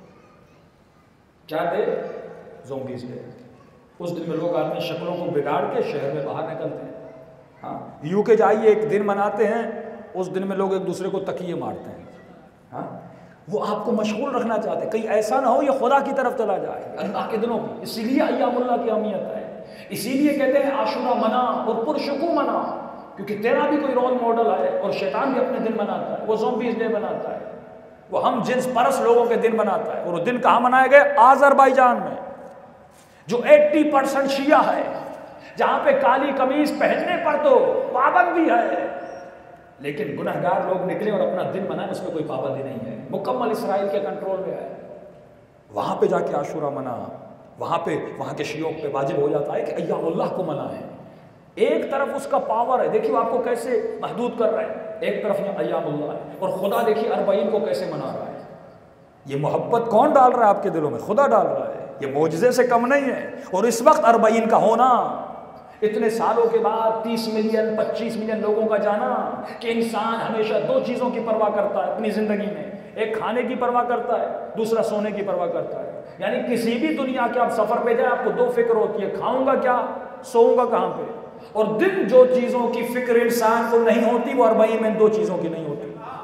کیا ڈے؟ Zombies day. اس دن میں لوگ اپنی شکلوں کو بگاڑ کے شہر میں باہر نکلتے ہیں۔ ہاں، یو کے جائیے ایک دن مناتے ہیں، اس دن میں لوگ ایک دوسرے کو تکیے مارتے ہیں۔ ہاں، وہ آپ کو مشغول رکھنا چاہتے ہیں، کہیں ایسا نہ ہو یہ خدا کی طرف چلا جائے، اللہ کے دنوں کی۔ اسی لیے ایام اللہ کی اہمیت ہے، اسی لیے کہتے ہیں عاشورہ منا اور پرشکو منا، کیونکہ تیرا بھی کوئی رول ماڈل ہے اور شیطان بھی اپنے دن مناتا ہے، وہ زومبیز ڈے بناتا ہے، وہ ہم جنس پرس لوگوں کے دن مناتا ہے۔ اور وہ دن کہاں منائے گئے؟ آذربائیجان میں، جو ایٹی پرسنٹ شیعہ ہے، جہاں پہ کالی قمیض پہننے پر تو پابندی ہے، لیکن گنہگار لوگ نکلے اور اپنا دن منائے، اس میں کوئی پابندی نہیں ہے، مکمل اسرائیل کے کنٹرول میں ہے۔ وہاں پہ جا کے عاشورہ منا، وہاں پہ وہاں کے شیعوں پہ واجب ہو جاتا ہے کہ ایام اللہ کو منائیں۔ ایک طرف اس کا پاور ہے، دیکھیے آپ کو کیسے محدود کر رہا ہے، ایک طرف یہ ایام اللہ ہے، اور خدا دیکھیے اربعین کو کیسے منا رہا ہے۔ یہ محبت کون ڈال رہا ہے آپ کے دلوں میں؟ خدا ڈال رہا ہے، یہ معجزے سے کم نہیں ہے۔ اور اس وقت اربعین کا ہونا، اتنے سالوں کے بعد تیس ملین پچیس ملین لوگوں کا جانا، کہ انسان ہمیشہ دو چیزوں کی پرواہ کرتا ہے اپنی زندگی میں، ایک کھانے کی پرواہ کرتا ہے، دوسرا سونے کی پرواہ کرتا ہے۔ یعنی کسی بھی دنیا کے آپ سفر پہ جائیں آپ کو دو فکر ہوتی ہے، کھاؤں گا کیا، سوؤں گا کہاں پہ۔ اور دن جو چیزوں کی فکر انسان کو نہیں ہوتی وہ اربعین میں دو چیزوں کی نہیں ہوتی۔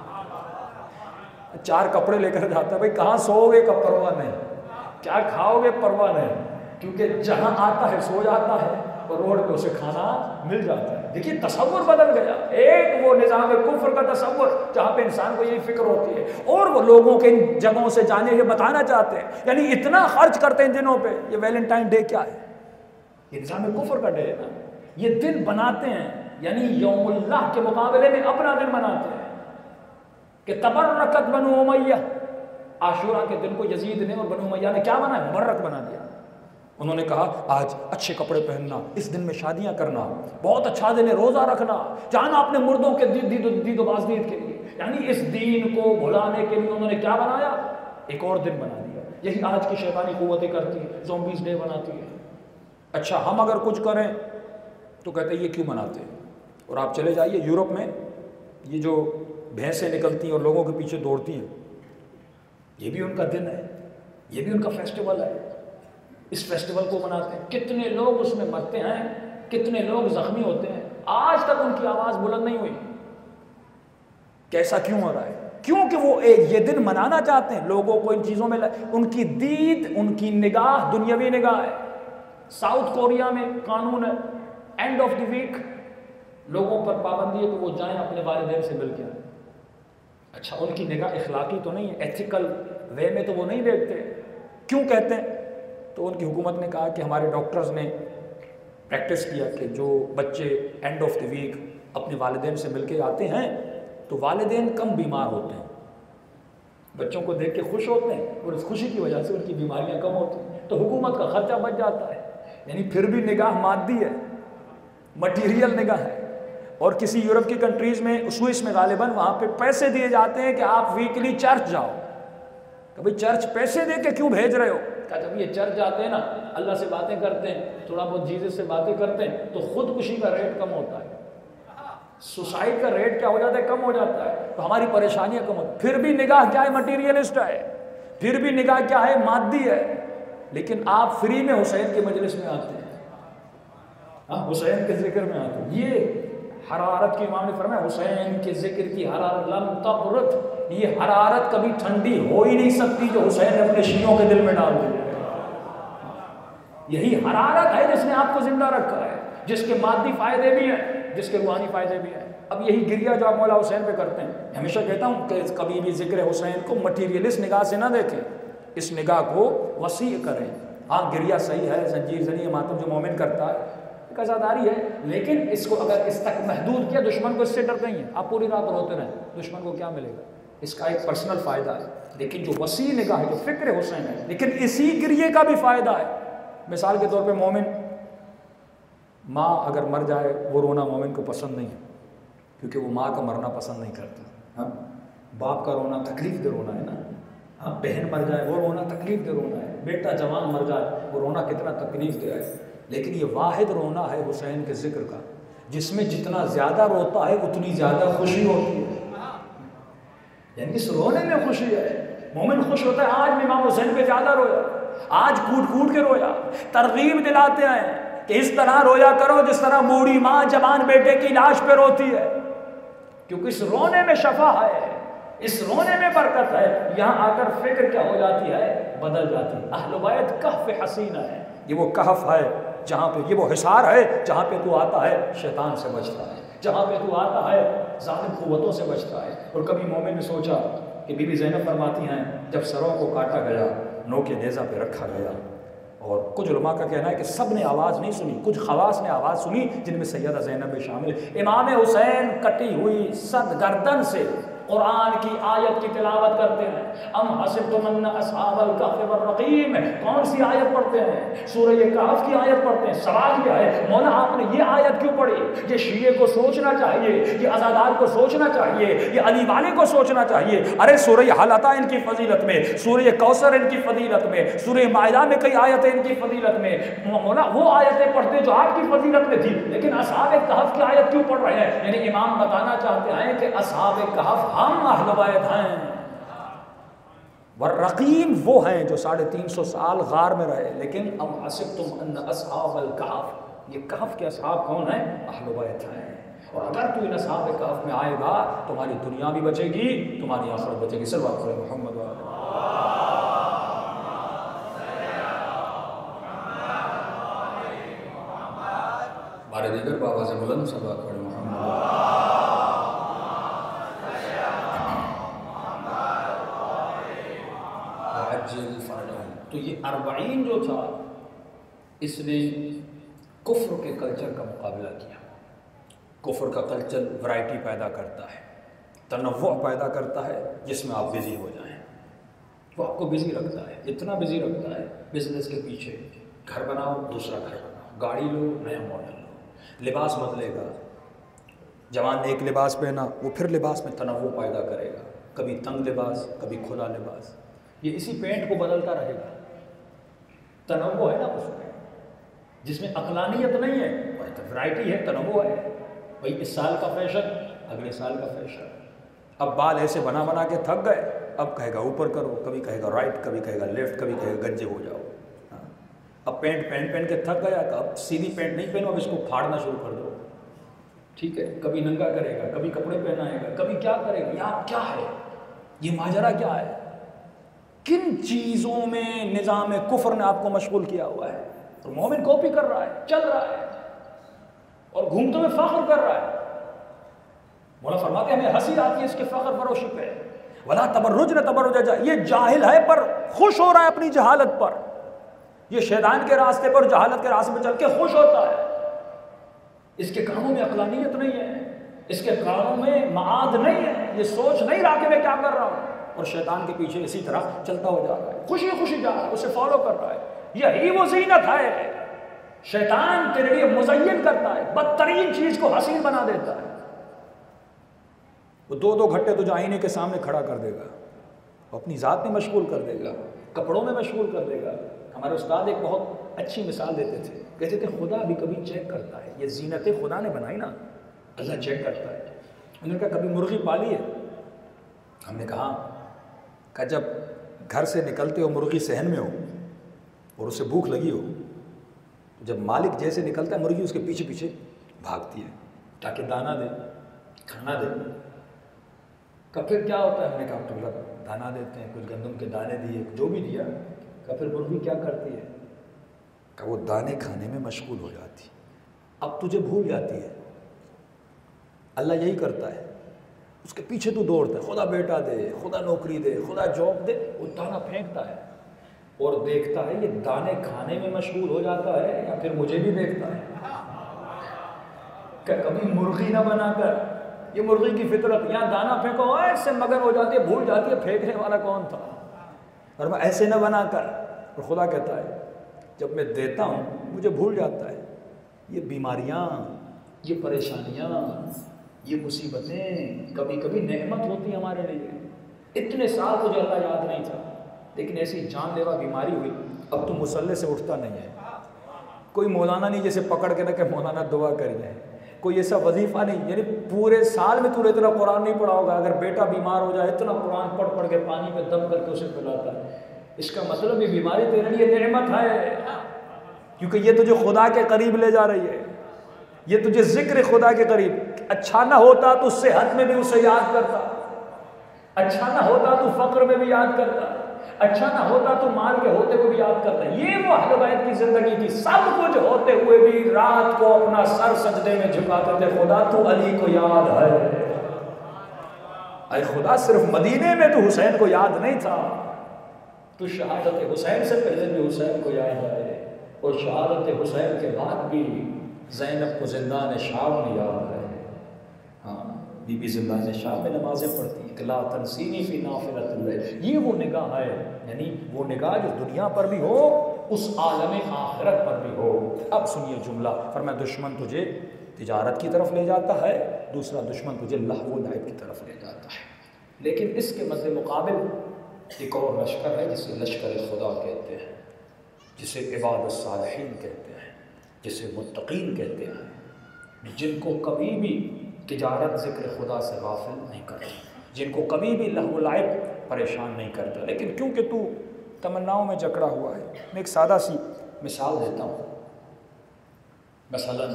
چار کپڑے لے کر جاتا ہے، بھائی کہاں سوؤ گے کا پرواہ نہیں، کیا کھاؤ گے پرواہ نہیں، کیونکہ جہاں آتا ہے سو جاتا ہے اور روڈ پہ اسے کھانا مل جاتا ہے۔ دیکھیے تصور بدل گیا، ایک وہ نظام کفر کا تصور جہاں پہ انسان کو یہی فکر ہوتی ہے، اور وہ لوگوں کے ان جگہوں سے جانے یہ بتانا چاہتے ہیں، یعنی اتنا خرچ کرتے ہیں ان دنوں پہ۔ یہ ویلنٹائن ڈے کیا ہے؟ یہ نظام کفر کا ڈے ہے نا، یہ دن بناتے ہیں، یعنی یوم اللہ کے مقابلے میں اپنا دن بناتے ہیں کہ تبرکت بنو امیہ، عاشورہ کے دن کو یزید نے اور بنو امیہ نے کیا بنایا؟ مبرک بنا دیا۔ انہوں نے کہا آج اچھے کپڑے پہننا، اس دن میں شادیاں کرنا، بہت اچھا دن ہے، روزہ رکھنا، جانا اپنے مردوں کے دید و بازدید کے لیے، یعنی اس دین کو بھلانے کے لیے انہوں نے کیا بنایا؟ ایک اور دن بنا دیا۔ یہی آج کی شیطانی قوتیں کرتی ہیں، زومبیز ڈے بناتی ہے۔ اچھا ہم اگر کچھ کریں تو کہتے ہیں یہ کیوں مناتے ہیں؟ اور آپ چلے جائیے یورپ میں، یہ جو بھینسیں نکلتی ہیں اور لوگوں کے پیچھے دوڑتی ہیں، یہ بھی ان کا دن ہے، یہ بھی ان کا فیسٹیول ہے، اس فیسٹیول کو مناتے ہیں۔ کتنے لوگ اس میں مرتے ہیں، کتنے لوگ زخمی ہوتے ہیں، آج تک ان کی آواز بلند نہیں ہوئی۔ کیسا کیوں ہو رہا ہے؟ کیونکہ وہ ایک یہ دن منانا چاہتے ہیں، لوگوں کو ان چیزوں میں ل... ان کی دید، ان کی نگاہ دنیاوی نگاہ ہے۔ ساؤتھ کوریا میں قانون ہے، اینڈ آف دی ویک لوگوں پر پابندی ہے کہ وہ جائیں اپنے والدین سے مل کے آئیں۔ اچھا ان کی نگاہ اخلاقی تو نہیں ہے، ایتھیکل وے میں تو وہ نہیں دیکھتے۔ کیوں کہتے ہیں؟ تو ان کی حکومت نے کہا کہ ہمارے ڈاکٹرز نے پریکٹس کیا کہ جو بچے اینڈ آف دی ویک اپنے والدین سے مل کے آتے ہیں تو والدین کم بیمار ہوتے ہیں، بچوں کو دیکھ کے خوش ہوتے ہیں، اور اس خوشی کی وجہ سے ان کی بیماریاں کم ہوتی ہیں، تو حکومت کا خرچہ بچ جاتا ہے۔ یعنی پھر بھی نگاہ مادی ہے، مٹیریل نگاہ ہے۔ اور کسی یورپ کی کنٹریز میں، سوئس میں غالباً، وہاں پہ پیسے دیے جاتے ہیں کہ آپ ویکلی چرچ جاؤ۔ کہ بھئی چرچ پیسے دے کے کیوں بھیج رہے ہو؟ کہ جب یہ چرچ جاتے ہیں نا، اللہ سے باتیں کرتے ہیں، تھوڑا بہت جیزس سے باتیں کرتے ہیں، تو خودکشی کا ریٹ کم ہوتا ہے، سوسائڈ کا ریٹ کیا ہو جاتا ہے؟ کم ہو جاتا ہے، تو ہماری پریشانیاں کم ہوتی ہیں۔ پھر بھی نگاہ کیا ہے؟ مٹیریلسٹ ہے، پھر بھی نگاہ کیا ہے؟ مادی ہے۔ لیکن آپ فری میں حسین کے مجلس میں آتے ہیں، ہاں حسین کے ذکر میں آتے ہیں۔ یہ حرارت کی امام نے فرمایا حسین کے ذکر کی حرارت لم تبرد، یہ حرارت کبھی ٹھنڈی ہو ہی نہیں سکتی جو حسین نے اپنے شیعوں کے دل میں ڈال دی۔ یہی حرارت ہے جس نے آپ کو زندہ رکھا ہے، جس کے مادی فائدے بھی ہیں، جس کے روحانی فائدے بھی ہیں۔ اب یہی گریہ جو آپ مولا حسین پہ کرتے ہیں، ہمیشہ کہتا ہوں کہ کبھی بھی ذکر حسین کو مٹیریلسٹ نگاہ سے نہ دیکھیں، اس نگاہ کو وسیع کریں۔ ہاں گریہ صحیح ہے، زنجیر زنی ماتم جو مومن کرتا ہے ایک عزاداری ہے، لیکن اس کو اگر اس تک محدود کیا، دشمن کو اس سے ڈرتے ہی ہیں، آپ پوری رات روتے رہیں، دشمن کو کیا ملے گا؟ اس کا ایک پرسنل فائدہ ہے، لیکن جو وسیع نگاہ ہے، جو فکر حسین ہے، لیکن اسی گریے کا بھی فائدہ ہے۔ مثال کے طور پہ مومن ماں اگر مر جائے، وہ رونا مومن کو پسند نہیں ہے، کیونکہ وہ ماں کا مرنا پسند نہیں کرتا۔ ہاں باپ کا رونا تکلیف دہ رونا ہے نا، ہاں بہن مر جائے وہ رونا تکلیف دہ رونا ہے، بیٹا جوان مر جائے وہ رونا کتنا تکلیف دہ ہے، لیکن یہ واحد رونا ہے حسین کے ذکر کا، جس میں جتنا زیادہ روتا ہے اتنی زیادہ خوشی ہوتی ہے، یعنی اس رونے میں خوشی ہے۔ مومن خوش ہوتا ہے، آج میں امام حسین پہ زیادہ رویا، آج کوٹ کوٹ کے رویا، ترغیب دلاتے ہیں کہ اس طرح رویا کرو جس طرح بوڑھی ماں جوان بیٹے کی لاش پہ روتی ہے، کیونکہ اس رونے میں شفا ہے، اس رونے میں برکت ہے۔ یہاں آ کر فکر کیا ہو جاتی ہے؟ بدل جاتی ہے۔ اہل بیت کہف حسینہ ہے، یہ وہ کہف ہے جہاں پہ، یہ وہ حصار ہے جہاں پہ تو آتا ہے شیطان سے بچتا ہے، جہاں پہ تو آتا ہے ظالم قوتوں سے بچتا ہے۔ اور کبھی مومن نے سوچا کہ بی بی زینب فرماتی ہیں جب سروں کو کاٹا گیا، نو کے نیزہ پہ رکھا گیا، اور کچھ علماء کا کہنا ہے کہ سب نے آواز نہیں سنی، کچھ خواص نے آواز سنی جن میں سیدہ زینب بھی شامل ہے۔ امام حسین کٹی ہوئی صد گردن سے قرآن کی آیت کی تلاوت کرتے ہیں۔ ام حسبتم ان اصحاب الکہف والرقیم، کون سی آیت پڑھتے ہیں؟ سورہ کہف کی آیت پڑھتے ہیں۔ سوال یہ ہے مولا آپ نے یہ آیت کیوں پڑھی؟ یہ شیعہ کو سوچنا چاہیے، یہ عزادار کو سوچنا چاہیے، یہ علی والے کو سوچنا چاہیے۔ ارے سورہ حلقہ ان کی فضیلت میں، سورہ کوثر ان کی فضیلت میں، سورہ مائدہ میں کئی آیتیں ان کی فضیلت میں، مولا وہ آیتیں پڑھتے جو آپ کی فضیلت میں تھی، لیکن اصحاب کہف کی آیت کیوں پڑھ رہے ہیں؟ یعنی امام بتانا چاہتے ہیں کہ اصحاب کہف ہم اہل بیت ہیں، والرقیم وہ ہیں جو ساڑھے تین سو سال غار میں رہے۔ لیکن ام حسبتم ان اصحاب الکہف، یہ کہف کے اصحاب کون ہیں؟ اہل بیت ہیں۔ اور اگر تو ان اصحاب کہف میں آئے گا تمہاری دنیا بھی بچے گی، تمہاری آخرت بچے گی۔ صلوات علی محمد و آلہ بارے دیگر بابا سے بلند صلوات علی محمد۔ تو یہ اربعین جو تھا، اس نے کفر کے کلچر کا مقابلہ کیا۔ کفر کا کلچر ورائٹی پیدا کرتا ہے، تنوع پیدا کرتا ہے، جس میں آپ بزی ہو جائیں، وہ آپ کو بزی رکھتا ہے، اتنا بزی رکھتا ہے بزنس کے پیچھے، گھر بناؤ دوسرا گھر بناؤ، گاڑی لو نیا ماڈل لو، لباس بدلے گا، جوان نے ایک لباس پہنا وہ پھر لباس میں تنوع پیدا کرے گا، کبھی تنگ لباس کبھی کھلا لباس، یہ اسی پینٹ کو بدلتا رہے گا۔ تنوع ہے نا اس میں، جس میں عقلانیت نہیں ہے، ورائٹی ہے، تنوع ہے۔ بھائی اس سال کا فیشن اگلے سال کا فیشن، اب بال ایسے بنا بنا کے تھک گئے، اب کہے گا اوپر کرو، کبھی کہے گا رائٹ، کبھی کہے گا لیفٹ، کبھی کہے گا گنجے ہو جاؤ۔ ہاں اب پینٹ پہن پہن کے تھک گیا، اب سیدھی پینٹ نہیں پہنو، اب اس کو پھاڑنا شروع کر دو، ٹھیک ہے، کبھی ننگا کرے گا، کبھی کپڑے پہنائے گا، کبھی کیا کرے گا۔ یہ آپ کیا ہے، یہ ماجرا کیا ہے؟ کن چیزوں میں نظام کفر نے آپ کو مشغول کیا ہوا ہے؟ اور مومن کاپی کر رہا ہے، چل رہا ہے، اور گھومتے ہوئے فخر کر رہا ہے۔ مولا فرماتے ہیں ہمیں ہنسی آتی ہے اس کے فخر فروشی پہ۔ ولا تبرج نہ تبرج، یہ جاہل ہے پر خوش ہو رہا ہے اپنی جہالت پر، یہ شیطان کے راستے پر، جہالت کے راستے پر چل کے خوش ہوتا ہے۔ اس کے کاموں میں عقلانیت نہیں ہے، اس کے کاموں میں معاد نہیں ہے، یہ سوچ نہیں رہا کہ میں کیا کر رہا ہوں، اور شیطان کے پیچھے اسی طرح چلتا ہو جا رہا ہے، خوشی خوشی جا رہا ہے، اسے فالو کر رہا ہے۔ یہی وہ زینت ہے، شیطان تیرے لیے مزین کرتا ہے، بدترین چیز کو حسین بنا دیتا ہے۔ وہ دو دو گھنٹے تجھے آئینے کے سامنے کھڑا کر دے گا، وہ اپنی ذات میں مشغول کر دے گا، کپڑوں میں مشغول کر دے گا۔ ہمارے استاد ایک بہت اچھی مثال دیتے تھے، کہتے تھے خدا بھی کبھی چیک کرتا ہے، یہ زینتیں خدا نے بنائی نا، اللہ چیک کرتا ہے۔ انہوں نے کہا کبھی مرغی پالی ہے؟ ہم نے کہا کہ جب گھر سے نکلتے ہو مرغی صحن میں ہو اور اسے بھوک لگی ہو، جب مالک جیسے نکلتا ہے مرغی اس کے پیچھے پیچھے بھاگتی ہے تاکہ دانہ دے، کھانا دے۔ کہ پھر کیا ہوتا ہے؟ ہم نے کہا تو لگ دانا دیتے ہیں، کچھ گندم کے دانے دیے، جو بھی دیا۔ کہ پھر مرغی کیا کرتی ہے؟ کہ وہ دانے کھانے میں مشغول ہو جاتی، اب تجھے بھول جاتی ہے، اللہ یہی کرتا ہے، اس کے پیچھے تو دوڑتا ہے، خدا بیٹا دے، خدا نوکری دے، خدا جاب دے، وہ دانا پھینکتا ہے اور دیکھتا ہے یہ دانے کھانے میں مشغول ہو جاتا ہے یا پھر مجھے بھی دیکھتا ہے، کہ کبھی مرغی نہ بنا کر، یہ مرغی کی فطرت، یہاں دانا پھینکو ایسے مگن ہو جاتی ہے، بھول جاتی ہے پھینکنے والا کون تھا، اور میں ایسے نہ بنا کر، اور خدا کہتا ہے جب میں دیتا ہوں مجھے بھول جاتا ہے۔ یہ بیماریاں، یہ پریشانیاں، یہ مصیبتیں کبھی کبھی نعمت ہوتی ہیں ہمارے لیے۔ اتنے سال مجھے اللہ یاد نہیں تھا، لیکن ایسی جان لیوا بیماری ہوئی، اب تو مصلے سے اٹھتا نہیں ہے، کوئی مولانا نہیں جیسے پکڑ کے نہ کہ مولانا دعا کریے، کوئی ایسا وظیفہ نہیں، یعنی پورے سال میں تو اتنا قرآن نہیں پڑھا ہوگا، اگر بیٹا بیمار ہو جائے اتنا قرآن پڑھ پڑھ کے پانی پہ دم کر کے اسے پلاتا ہے، اس کا مطلب یہ بیماری تیرے لیے نعمت ہے، کیونکہ یہ تجھے خدا کے قریب لے جا رہی ہے، یہ تجھے ذکر خدا کے قریب۔ اچھا نہ ہوتا تو صحت میں بھی اسے یاد کرتا، اچھا نہ ہوتا تو فقر میں بھی یاد کرتا، اچھا نہ ہوتا تو مال کے ہوتے ہوئے بھی یاد کرتا۔ یہ وہ اہل بیت کی زندگی تھی، سب کچھ ہوتے ہوئے بھی رات کو اپنا سر سجدے میں جھکاتے تھے، خدا تو علی کو یاد ہے۔ اے خدا، صرف مدینے میں تو حسین کو یاد نہیں تھا، تو شہادت حسین سے پہلے بھی حسین کو یاد ہے، اور شہادت حسین کے بعد بھی زینب کو زندان شام میں یاد ہے۔ ہاں، بی بی زندان شام میں نمازیں پڑھتی ہیں، لا تنسینی فی نافلۃ اللیل، یہ وہ نگاہ ہے، یعنی وہ نگاہ جو دنیا پر بھی ہو، اس عالم آخرت پر بھی ہو۔ اب سنیے جملہ، فرمایا دشمن تجھے تجارت کی طرف لے جاتا ہے، دوسرا دشمن تجھے لہو و لعب کی طرف لے جاتا ہے، لیکن اس کے مد مقابل ایک اور لشکر ہے جسے لشکر خدا کہتے ہیں، جسے عباد الصالحین کہتے ہیں، جسے متقین کہتے ہیں، جن کو کبھی بھی تجارت ذکر خدا سے غافل نہیں کرتی، جن کو کبھی بھی لہو و لعب پریشان نہیں کرتا، لیکن کیونکہ تو تمناؤں میں جکڑا ہوا ہے۔ میں ایک سادہ سی مثال دیتا ہوں، مثلا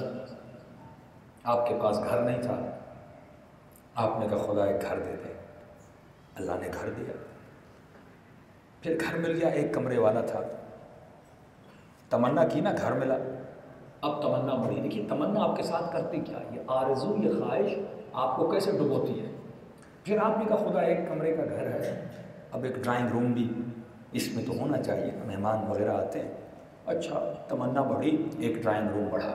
آپ کے پاس گھر نہیں تھا، آپ نے کہا خدا ایک گھر دے دے، اللہ نے گھر دیا، پھر گھر مل گیا، ایک کمرے والا تھا، تمنا کی نا، گھر ملا، اب تمنا بڑھی۔ دیکھیے تمنا آپ کے ساتھ کرتی کیا، یہ آرزو، یہ خواہش آپ کو کیسے ڈبوتی ہے۔ پھر آپ نے کہا خدا ایک کمرے کا گھر ہے، اب ایک ڈرائنگ روم بھی اس میں تو ہونا چاہیے، مہمان وغیرہ آتے ہیں، اچھا تمنا بڑھی، ایک ڈرائنگ روم بڑھا۔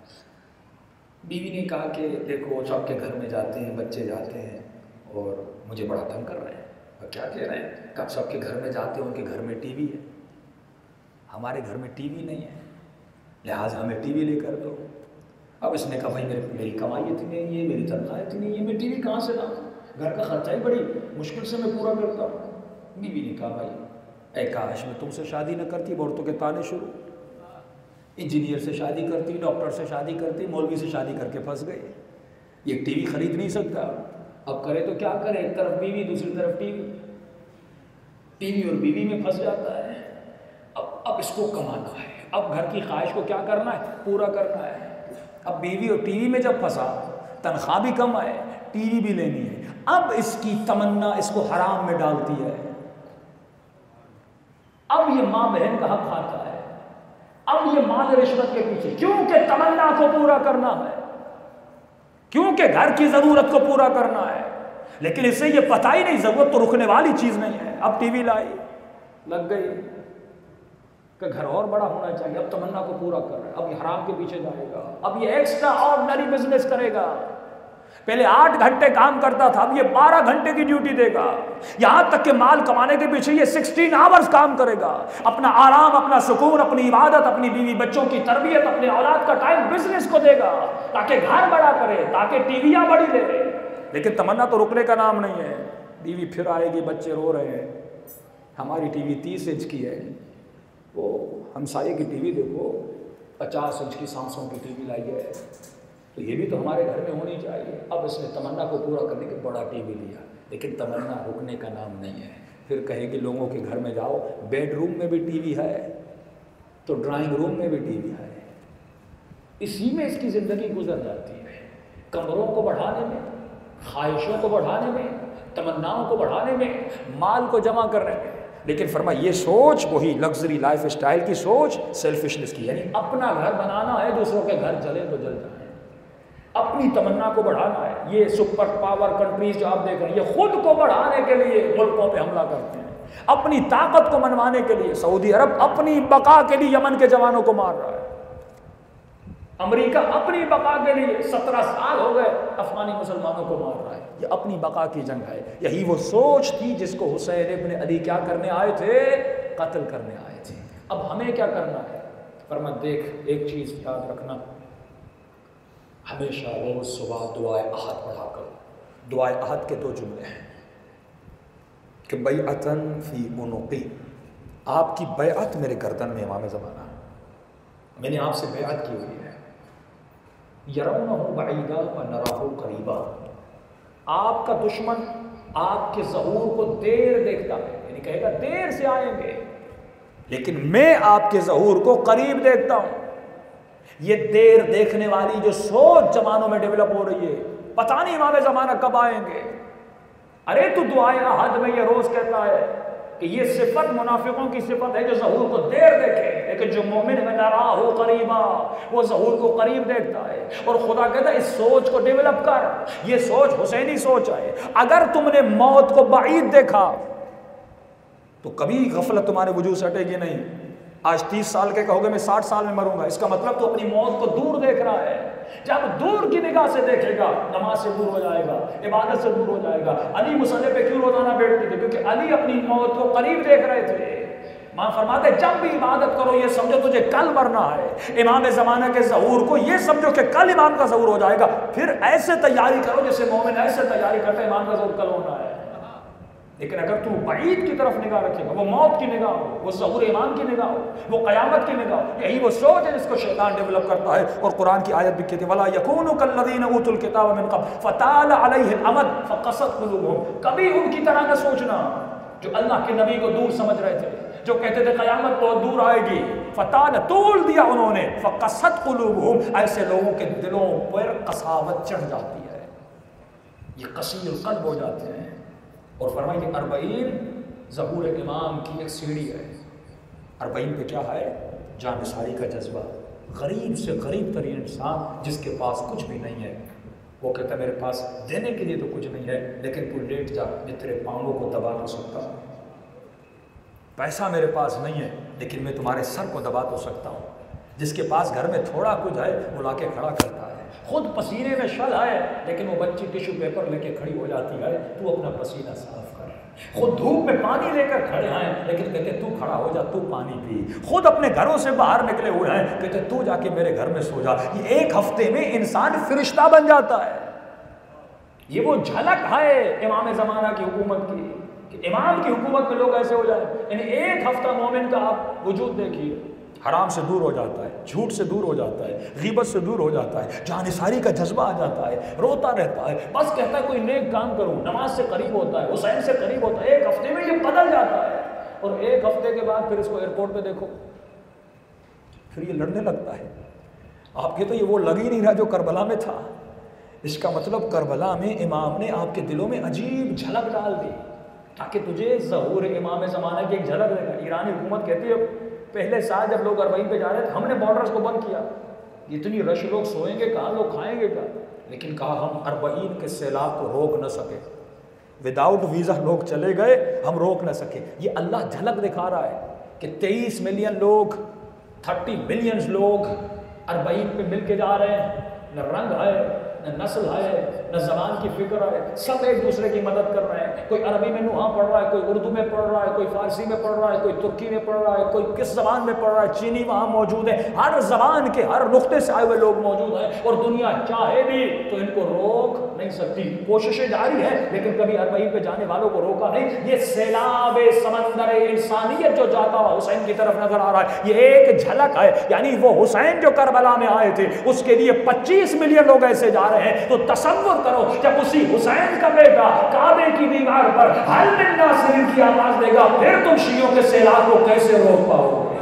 بیوی نے کہا کہ دیکھو سب کے گھر میں جاتے ہیں، بچے جاتے ہیں اور مجھے بڑا تنگ کر رہے ہیں۔ اور کیا کہہ رہے ہیں؟ کہ سب کے گھر میں جاتے ہیں، ان کے گھر میں ٹی وی ہے، ہمارے گھر میں ٹی وی نہیں ہے، لہٰذا ہمیں ٹی وی لے کر دو۔ اب اس نے کہا بھائی میرے میری کمائی اتنی نہیں ہے، میری تنخواہ اتنی نہیں ہے، میں ٹی وی کہاں سے لاؤں، گھر کا خرچہ ہی بڑی مشکل سے میں پورا کرتا ہوں۔ بیوی نے کہا بھائی اے کاش میں تم سے شادی نہ کرتی، عورتوں کے تانے شروع، انجینئر سے شادی کرتی، ڈاکٹر سے شادی کرتی، مولوی سے شادی کر کے پھنس گئے، یہ ٹی وی خرید نہیں سکتا، اب کرے تو کیا کرے، ایک طرف بیوی دوسری طرف ٹی وی، ٹی وی اور بیوی میں پھنس جاتا ہے۔ اب اب اس کو کمانا ہے، اب گھر کی خواہش کو کیا کرنا ہے، پورا کرنا ہے۔ اب بیوی اور ٹی وی میں جب پھنسا، تنخواہ بھی کم آئے، ٹی وی بھی لینی ہے، اب اس کی تمنا اس کو حرام میں ڈالتی ہے، اب یہ ماں بہن کا حق کھاتا ہے، اب یہ مال رشوت کے پیچھے، کیونکہ تمنا کو پورا کرنا ہے، کیونکہ گھر کی ضرورت کو پورا کرنا ہے، لیکن اسے یہ پتہ ہی نہیں ضرورت تو رکنے والی چیز نہیں ہے۔ اب ٹی وی لائی، لگ گئی کہ گھر اور بڑا ہونا چاہیے، اب تمنا کو پورا کر رہا ہے، اب یہ حرام کے پیچھے جائے گا، اب یہ ایکسٹرا آرڈنری بزنس کرے گا، پہلے آٹھ گھنٹے کام کرتا تھا، اب یہ بارہ گھنٹے کی ڈیوٹی دے گا، یہاں تک کہ مال کمانے کے پیچھے یہ سکسٹین آورز کام کرے گا، اپنا آرام، اپنا سکون، اپنی عبادت، اپنی بیوی بچوں کی تربیت، اپنے اولاد کا ٹائم بزنس کو دے گا تاکہ گھر بڑا کرے، تاکہ ٹیویاں بڑی لے، لیکن تمنا تو رکنے کا نام نہیں ہے۔ بیوی پھر آئے گی، بچے رو رہے ہیں، ہماری ٹی وی تیس انچ کی ہے، وہ ہمسائے کی ٹی وی دیکھو پچاس انچ کی سامسنگ کی ٹی وی لائی ہے، تو یہ بھی تو ہمارے گھر میں ہونی چاہیے۔ اب اس نے تمنا کو پورا کرنے کے بڑا ٹی وی لیا، لیکن تمنا رکنے کا نام نہیں ہے۔ پھر کہے کہ لوگوں کے گھر میں جاؤ، بیڈ روم میں بھی ٹی وی ہے تو ڈرائنگ روم میں بھی ٹی وی ہے، اسی میں اس کی زندگی گزر جاتی ہے، کمروں کو بڑھانے میں، خواہشوں کو بڑھانے میں، تمناؤں کو بڑھانے میں، مال کو جمع کرنے میں۔ لیکن فرما یہ سوچ وہی لگژری لائف اسٹائل کی سوچ، سیلفشنس کی، یعنی اپنا گھر بنانا ہے، دوسروں کے گھر جلے تو جل جائیں، اپنی تمنا کو بڑھانا ہے. یہ سپر پاور کنٹریز جو آپ دیکھ رہے ہیں یہ خود کو بڑھانے کے لیے ملکوں پہ حملہ کرتے ہیں, اپنی طاقت کو منوانے کے لیے. سعودی عرب اپنی بقا کے لیے یمن کے جوانوں کو مار رہا ہے. امریکہ اپنی بقا کے لیے سترہ سال ہو گئے افغانی مسلمانوں کو مار رہا ہے. یہ اپنی بقا کی جنگ ہے. یہی وہ سوچ تھی جس کو حسین ابن علی کیا کرنے آئے تھے, قتل کرنے آئے تھے. اب ہمیں کیا کرنا ہے؟ فرمایا دیکھ ایک چیز یاد رکھنا, ہمیشہ روز صبح دعائے احد پڑھا کرو. دعائے احد کے دو جملے ہیں کہ بیعتن فی عنقی, آپ کی بیعت میرے گردن میں امام زمانہ, میں نے آپ سے بیعت کی ہوئی ہے. یرونہ بعیدا ونراہ قریبا, آپ کا دشمن آپ کے ظہور کو دیر دیکھتا ہے, یعنی کہے گا دیر سے آئیں گے, لیکن میں آپ کے ظہور کو قریب دیکھتا ہوں. یہ دیر دیکھنے والی جو سوچ زمانوں میں ڈیولپ ہو رہی ہے, پتہ نہیں امام زمانہ کب آئیں گے. ارے تو دعائے احد میں یہ روز کہتا ہے کہ یہ صفت منافقوں کی صفت ہے جو ظہور کو دیر دیکھے, لیکن جو مومن ہے نراہ قریبا, وہ ظہور کو قریب دیکھتا ہے. اور خدا کہتا ہے اس سوچ کو ڈیولپ کر. یہ سوچ حسینی سوچ ہے. اگر تم نے موت کو بعید دیکھا تو کبھی غفلت تمہارے وجود سے ہٹے گی نہیں. آج تیس سال کے کہو گے میں ساٹھ سال میں مروں گا, اس کا مطلب تو اپنی موت کو دور دیکھ رہا ہے. جب دور کی نگاہ سے دیکھے گا نماز سے دور ہو جائے گا, عبادت سے دور ہو جائے گا. علی مصلی پہ کیوں روزانہ بیٹھتے تھے؟ کیونکہ علی اپنی موت کو قریب دیکھ رہے تھے. ماں فرماتے جب بھی عبادت کرو یہ سمجھو تجھے کل مرنا ہے. امام زمانہ کے ظہور کو یہ سمجھو کہ کل امام کا ظہور ہو جائے گا. پھر ایسے تیاری کرو جیسے مومن ایسے تیاری کرتے امام کا ظہور کل ہونا ہے. لیکن اگر تو بعید کی طرف نگاہ رکھے گا, وہ موت کی نگاہ ہو, وہ ظہور ایمان کی نگاہ ہو, وہ قیامت کی نگاہ ہو, یہی وہ سوچ ہے جس کو شیطان ڈیولپ کرتا ہے. اور قرآن کی آیت بھی کہتی ہے وَلَا يَكُونُوا كَالَّذِينَ أُوتُوا الْكِتَابَ مِن قَبْلُ فَطَالَ عَلَيْهِ الْأَمَدُ فَقَسَتْ قُلُوبُهُمْ. کبھی ان کی طرح نہ سوچنا جو اللہ کے نبی کو دور سمجھ رہے تھے, جو کہتے تھے قیامت بہت دور آئے گی. فطال طول دیا انہوں نے, فقست قلوبہم, ایسے لوگوں کے دلوں پر قساوت چڑھ جاتی ہے, یہ قسی القلب ہو جاتے ہیں. اور فرمائیں کہ اربعین ظہور امام کی ایک سیڑھی ہے. اربعین پہ کیا ہے؟ جانثاری کا جذبہ. غریب سے غریب ترین انسان جس کے پاس کچھ بھی نہیں ہے, وہ کہتا ہے میرے پاس دینے کے لیے تو کچھ نہیں ہے, لیکن تو لیٹ جا, میں تیرے پاؤں کو دبا تو سکتا ہوں. پیسہ میرے پاس نہیں ہے لیکن میں تمہارے سر کو دبا تو سکتا ہوں. جس کے پاس گھر میں تھوڑا کچھ ہے وہ لا کے کھڑا کرتا ہے. خود پسینے میں شل ہے لیکن وہ بچی ٹیشو پیپر لے کے کھڑی ہو جاتی ہے, تو اپنا پسینہ صاف کر. خود دھوپ میں پانی لے کر کھڑے ہیں لیکن کہتے تو کھڑا ہو جا, تو پانی پی. خود اپنے گھروں سے باہر نکلے ہوئے ہیں, کہتے تو جا کے میرے گھر میں سو جا. یہ ایک ہفتے میں انسان فرشتہ بن جاتا ہے. یہ وہ جھلک ہے امام زمانہ کی حکومت کی کہ امام کی حکومت میں لوگ ایسے ہو جائیں. یعنی ایک ہفتہ مومن کا آپ وجود دیکھیے, حرام سے دور ہو جاتا ہے, جھوٹ سے دور ہو جاتا ہے, غیبت سے دور ہو جاتا ہے, جانثاری کا جذبہ آ جاتا ہے, روتا رہتا ہے, بس کہتا ہے کوئی نیک کام کروں, نماز سے قریب ہوتا ہے, حسین سے قریب ہوتا ہے. ایک ہفتے میں یہ بدل جاتا ہے. اور ایک ہفتے کے بعد پھر اس کو ایئرپورٹ پہ دیکھو, پھر یہ لڑنے لگتا ہے. آپ کہتے یہ وہ لگ ہی نہیں رہا جو کربلا میں تھا. اس کا مطلب کربلا میں امام نے آپ کے دلوں میں عجیب جھلک ڈال دی تاکہ تجھے ظہور امام زمانہ کی ایک جھلک دے گا. ایرانی حکومت کہتی ہے پہلے سال جب لوگ اربعین پہ جا رہے تھے ہم نے بارڈرز کو بند کیا, اتنی رش لوگ سوئیں گے کہاں, لوگ کھائیں گے کہاں, لیکن کہا ہم اربعین کے سیلاب کو روک نہ سکے, وداؤٹ ویزا لوگ چلے گئے, ہم روک نہ سکے. یہ اللہ جھلک دکھا رہا ہے کہ تیئیس ملین لوگ, تھرٹی ملینز لوگ اربعین پہ مل کے جا رہے ہیں. نہ رنگ ہے, نہ نسل ہے, نہ زبان کی فکر ہے, سب ایک دوسرے کی مدد کر رہے ہیں. کوئی عربی میں نوحہ پڑھ رہا ہے, کوئی اردو میں پڑھ رہا ہے, کوئی فارسی میں پڑھ رہا ہے, کوئی ترکی میں پڑھ رہا ہے, کوئی کس زبان میں پڑھ رہا ہے. چینی وہاں موجود ہے, ہر زبان کے ہر نقطے سے آئے ہوئے لوگ موجود ہیں, اور دنیا چاہے بھی تو ان کو روک نہیں سکتی. کوششیں جاری ہیں لیکن کبھی اربعین پہ جانے والوں کو روکا نہیں. یہ سیلاب سمندر انسانیت جو جاتا ہوا حسین کی طرف نظر آ رہا ہے, یہ ایک جھلک ہے. یعنی وہ حسین جو کربلا میں آئے تھے اس کے لیے پچیس ملین لوگ ایسے جا رہے ہیں. تو تصور کرو جب اسی حسین کا بیٹا کعبے کی دیوار پر حل من ناصرین کی آواز دے گا, پھر تم شیعوں کے سیلاب کو کیسے روک پاؤ گے؟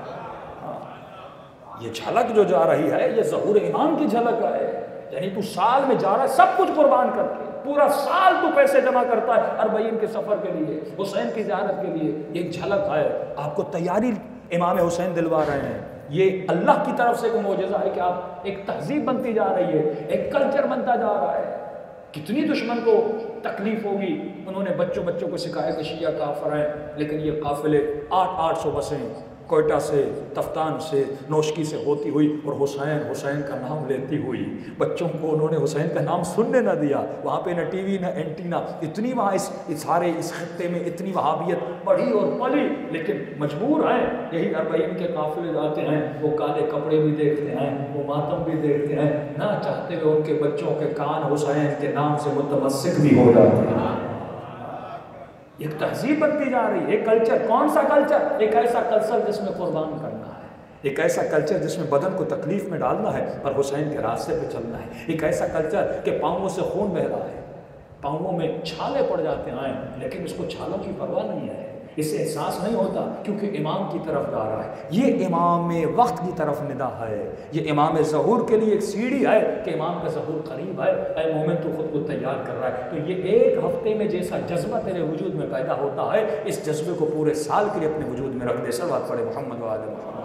یہ جھلک جو جا رہی ہے یہ ظہور امام کی جھلک ہے. یعنی تو سال میں جا رہا ہے سب کچھ قربان کر کے, پورا سال تو پیسے جمع کرتا ہے اربعین کے سفر کے لیے, حسین کی زیارت کے لیے. یہ ایک جھلک ہے. آپ کو تیاری امام حسین دلوا رہے ہیں. یہ اللہ کی طرف سے ایک معجزہ ہے کہ آپ ایک تہذیب بنتی جا رہی ہے، ایک کلچر بنتا جا رہا ہے۔ کتنی دشمن کو تکلیف ہوگی، انہوں نے بچوں بچوں کو سکھایا کہ شیعہ کافر ہیں، لیکن یہ قافلے آٹھ آٹھ سو بسیں کوئٹہ سے، تفتان سے، نوشکی سے ہوتی ہوئی اور حسین حسین کا نام لیتی ہوئی، بچوں کو انہوں نے حسین کا نام سننے نہ دیا۔ وہاں پہ نہ ٹی وی نہ اینٹینا، اتنی وہاں اس سارے اس خطے میں اتنی وہابیت بڑھی اور پلی، لیکن مجبور ہیں۔ یہی اربعین کے قافلے جاتے ہیں، وہ کالے کپڑے بھی دیکھتے ہیں، وہ ماتم بھی دیکھتے ہیں، نہ چاہتے ہوئے ان کے بچوں کے کان حسین کے نام سے متمسک بھی ہو جاتے ہیں۔ ایک تہذیب بنتی جا رہی ہے، ایک کلچر۔ کون سا کلچر؟ ایک ایسا کلچر جس میں قربان کرنا ہے، ایک ایسا کلچر جس میں بدن کو تکلیف میں ڈالنا ہے پر حسین کے راستے پہ چلنا ہے، ایک ایسا کلچر کہ پاؤں سے خون بہ رہا ہے، پاؤں میں چھالے پڑ جاتے ہیں لیکن اس کو چھالوں کی پرواہ نہیں ہے، اسے احساس نہیں ہوتا کیونکہ امام کی طرف جا رہا ہے۔ یہ امام وقت کی طرف ندا ہے، یہ امام ظہور کے لیے ایک سیڑھی ہے کہ امام کا ظہور قریب ہے، اے مومن تو خود کو تیار کر رہا ہے۔ تو یہ ایک ہفتے میں جیسا جذبہ تیرے وجود میں پیدا ہوتا ہے، اس جذبے کو پورے سال کے لیے اپنے وجود میں رکھ دے۔ صلوات پڑھے محمد و آل محمد۔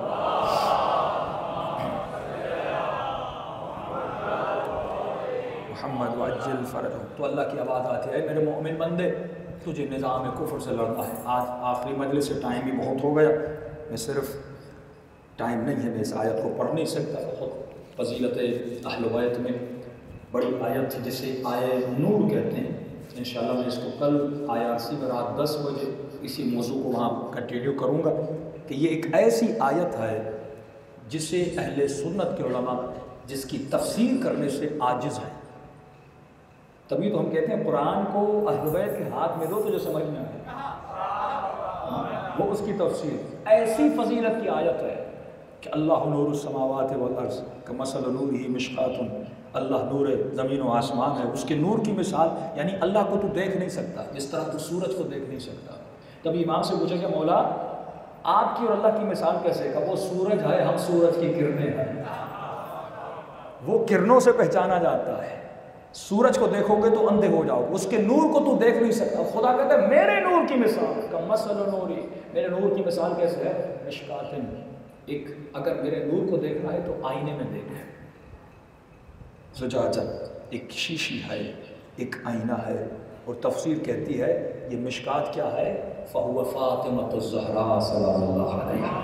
محمد وعجل فرجہ۔ تو اللہ کی آواز آتی ہے، میرے مومن بندے تجھے نظام کفر سے لڑنا ہے۔ آج آخری مجلس سے ٹائم بھی بہت ہو گیا، میں صرف ٹائم نہیں ہے، میں اس آیت کو پڑھ نہیں سکتا۔ بہت فضیلت اہل بیت میں بڑی آیت تھی جسے آیے نور کہتے ہیں۔ انشاءاللہ میں اس کو کل آیا سی میں رات دس بجے اسی موضوع کو وہاں کنٹینیو کروں گا کہ یہ ایک ایسی آیت ہے جسے اہل سنت کے علماء جس کی تفسیر کرنے سے عاجز ہیں۔ تبھی تو ہم کہتے ہیں قرآن کو اہل بیت کے ہاتھ میں دو تو جو سمجھ میں آئے، وہ اس کی تفسیر۔ ایسی فضیلت کی آیت ہے کہ اللہ نور السماوات والارض کمثل نورہ مشکاۃ، اللہ نور زمین و آسمان ہے، اس کے نور کی مثال، یعنی اللہ کو تو دیکھ نہیں سکتا جس طرح تو سورج کو دیکھ نہیں سکتا۔ کبھی امام سے پوچھا کہ مولا آپ کی اور اللہ کی مثال کیسے؟ کہ وہ سورج ہے، ہم سورج کی کرنیں ہیں، وہ کرنوں سے پہچانا جاتا ہے۔ سورج کو دیکھو گے تو اندھے ہو جاؤ گے، اس کے نور کو تو دیکھ نہیں سکتا۔ خدا کہتا ہے میرے نور کی مثال کا مثل نوری، میرے نور کی مثال کیسے ہے؟ مشکاتن، ایک اگر میرے نور کو دیکھنا ہے تو آئینے میں دیکھیں، زجاجہ ایک شیشی ہے، ایک آئینہ ہے، اور تفسیر کہتی ہے یہ مشکات کیا ہے؟ فہو فاطمۃ الزہراء سلام اللہ علیہا۔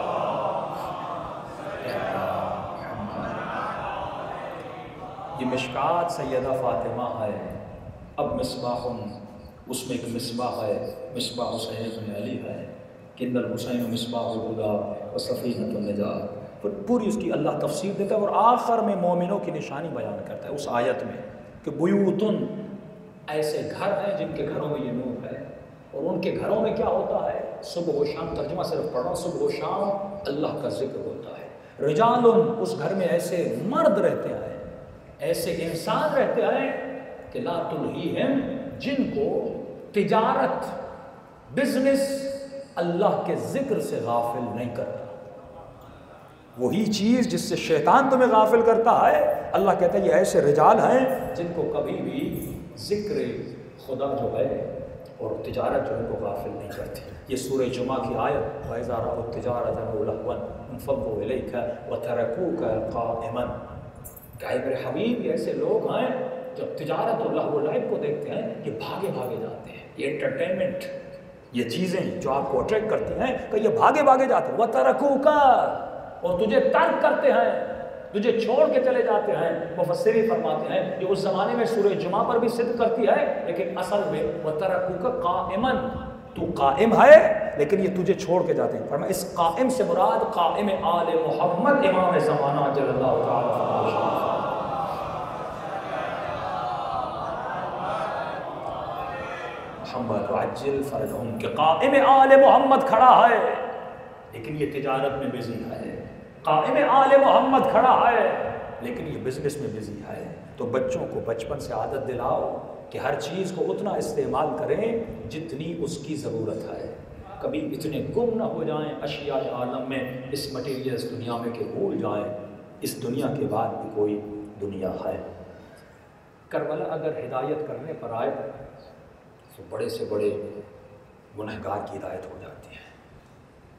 یہ مشکات سیدہ فاطمہ ہے۔ اب مصباح، اس میں ایک مصباح ہے، مصباح حسین بن علی ہے، کن الحسین مصباح الہدی و سفینۃ النجات، پوری اس کی اللہ تفسیر دیتا ہے، اور آخر میں مومنوں کی نشانی بیان کرتا ہے اس آیت میں کہ بیوتن، ایسے گھر ہیں جن کے گھروں میں یہ نور ہے، اور ان کے گھروں میں کیا ہوتا ہے؟ صبح و شام، ترجمہ صرف پڑھ رہا ہوں، صبح و شام اللہ کا ذکر ہوتا ہے۔ رجال، اس گھر میں ایسے مرد رہتے ہیں، ایسے انسان رہتے ہیں کہ لا تلہیہم، جن کو تجارت، بزنس اللہ کے ذکر سے غافل نہیں کرتا۔ وہی چیز جس سے شیطان تمہیں غافل کرتا ہے، اللہ کہتا ہے یہ ایسے رجال ہیں جن کو کبھی بھی ذکر خدا جو ہے اور تجارت جو ہے کو غافل نہیں کرتی۔ یہ سورہ جمعہ کی آیت، وَإِذَا رَأَوْا تِجَارَةً أَوْ لَهْوًا انفضوا إِلَيْكَ وَتَرَكُوكَ قَائِمًا، کہ میرے حبیب یہ ایسے لوگ ہیں جب تجارت اور لہو و لعب کو دیکھتے ہیں یہ بھاگے بھاگے جاتے ہیں۔ یہ انٹرٹینمنٹ، یہ چیزیں جو آپ کو اٹریکٹ کرتی ہیں کہ یہ بھاگے بھاگے جاتے ہیں، وَتَرَكُوكَ، اور تجھے ترک کرتے ہیں، تجھے چھوڑ کے چلے جاتے ہیں۔ مفسرین فرماتے ہیں یہ اس زمانے میں سورہ جمعہ پر بھی صدق کرتی ہے، لیکن اصل میں وَتَرَكُوكَ قَائِمًا، تو قائم ہے لیکن یہ تجھے چھوڑ کے جاتے ہیں۔ فرمایا اس قائم سے مراد قائم آل محمد امام زمانہ جل اللہ تعالیٰ۔ محمد وعجل فرجہم، کہ قائم آل محمد کھڑا ہے لیکن یہ تجارت میں بزی ہے، قائم آل محمد کھڑا ہے لیکن یہ بزنس میں بزی ہے۔ تو بچوں کو بچپن سے عادت دلاؤ کہ ہر چیز کو اتنا استعمال کریں جتنی اس کی ضرورت ہے، کبھی اتنے گم نہ ہو جائیں اشیاء عالم میں، اس مٹیریلس دنیا میں کہ بھول جائیں اس دنیا کے بعد بھی کوئی دنیا ہے۔ کربلا اگر ہدایت کرنے پر آئے تو بڑے سے بڑے گنہگار کی ہدایت ہو جاتی ہے،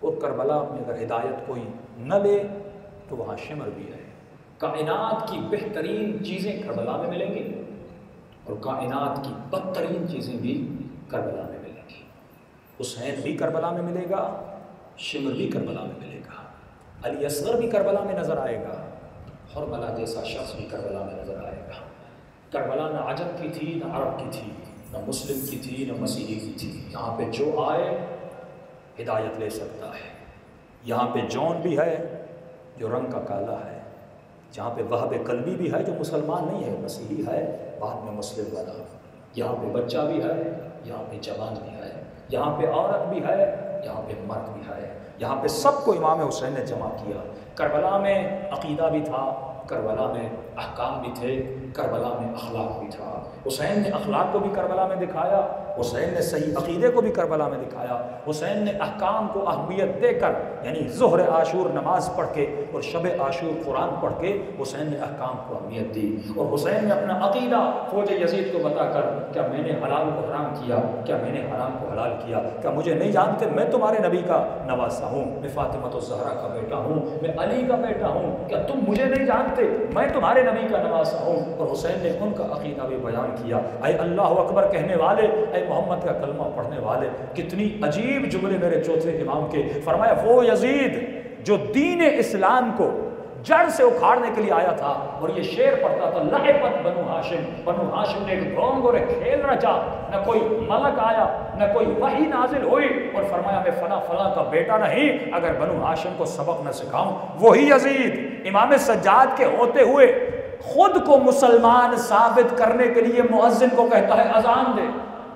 اور کربلا میں اگر ہدایت کوئی نہ لے تو وہاں شمر بھی ہے۔ کائنات کی بہترین چیزیں کربلا میں ملیں گی اور کائنات کی بدترین چیزیں بھی کربلا میں ملیں گی۔ حسین بھی کربلا میں ملے گا، شمر بھی کربلا میں ملے گا، علی اصغر بھی کربلا میں نظر آئے گا، حرملہ جیسا شخص بھی کربلا میں نظر آئے گا۔ کربلا نہ عجم کی تھی، نہ عرب کی تھی، نہ مسلم کی تھی، نہ مسیحی کی تھی۔ یہاں پہ جو آئے ہدایت لے سکتا ہے۔ یہاں پہ جون بھی ہے جو رنگ کا کالا ہے، جہاں پہ وہب قلبی بھی ہے جو مسلمان نہیں ہے، مسیحی ہے، بعد میں مسلم بنا۔ یہاں پہ بچہ بھی ہے، یہاں پہ جوان بھی ہے، یہاں پہ عورت بھی ہے، یہاں پہ مرد بھی ہے۔ یہاں پہ سب کو امام حسین نے جمع کیا۔ کربلا میں عقیدہ بھی تھا، کربلا میں احکام بھی تھے، کربلا میں اخلاق بھی تھا۔ حسین نے اخلاق کو بھی کربلا میں دکھایا، حسین نے صحیح عقیدے کو بھی کربلا میں دکھایا، حسین نے احکام کو اہمیت دے کر، یعنی ظہر عاشور نماز پڑھ کے اور شب عاشور قرآن پڑھ کے حسین نے احکام کو اہمیت دی۔ اور حسین نے اپنا عقیدہ فوج یزید کو بتا کر، کیا میں نے حلال کو حرام کیا، کیا میں نے حرام کو حلال کیا، کیا مجھے نہیں جانتے میں تمہارے نبی کا نواسا ہوں، میں فاطمہ الزہرا کا بیٹا ہوں، میں علی کا بیٹا ہوں، کیا تم مجھے نہیں جانتے میں تمہارے نبی کا نواسا ہوں۔ اور حسین نے ان کا عقیدہ بھی بیان کیا۔ اے اللہ اکبر کہنے والے، اے محمد کا کلمہ پڑھنے والے، کتنی عجیب جملے میرے چوتھے امام کے۔ فرمایا وہ یزید جو دین اسلام کو جڑ سے اکھاڑنے کے لیے آیا تھا، اور یہ شعر پڑھتا تھا، لحقت بنو ہاشم، بنو ہاشم نے ایک گونگ اور ایک کھیل رچا، نہ کوئی ملک آیا، نہ کوئی وحی نازل ہوئی، اور فرمایا میں فلاں فلاں کا بیٹا نہیں، اگر بنو ہاشم کو سبق نہ سکھاؤں۔ وہی یزید امام سجاد کے ہوتے ہوئے خود کو مسلمان ثابت کرنے کے لیے مؤذن کو کہتا ہے اذان دے۔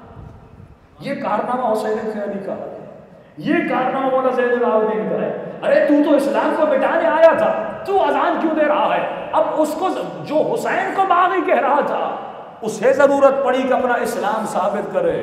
یہ کارنامہ حسین بن علی کا ہے، یہ کارنامہ مولا زین العابدین کا ہے۔ ارے تو تو اسلام کو مٹانے آیا تھا، تو اذان کیوں دے رہا ہے؟ اب اس کو جو حسین کو باغی کہہ رہا تھا، اسے ضرورت پڑی کہ اپنا اسلام ثابت کرے،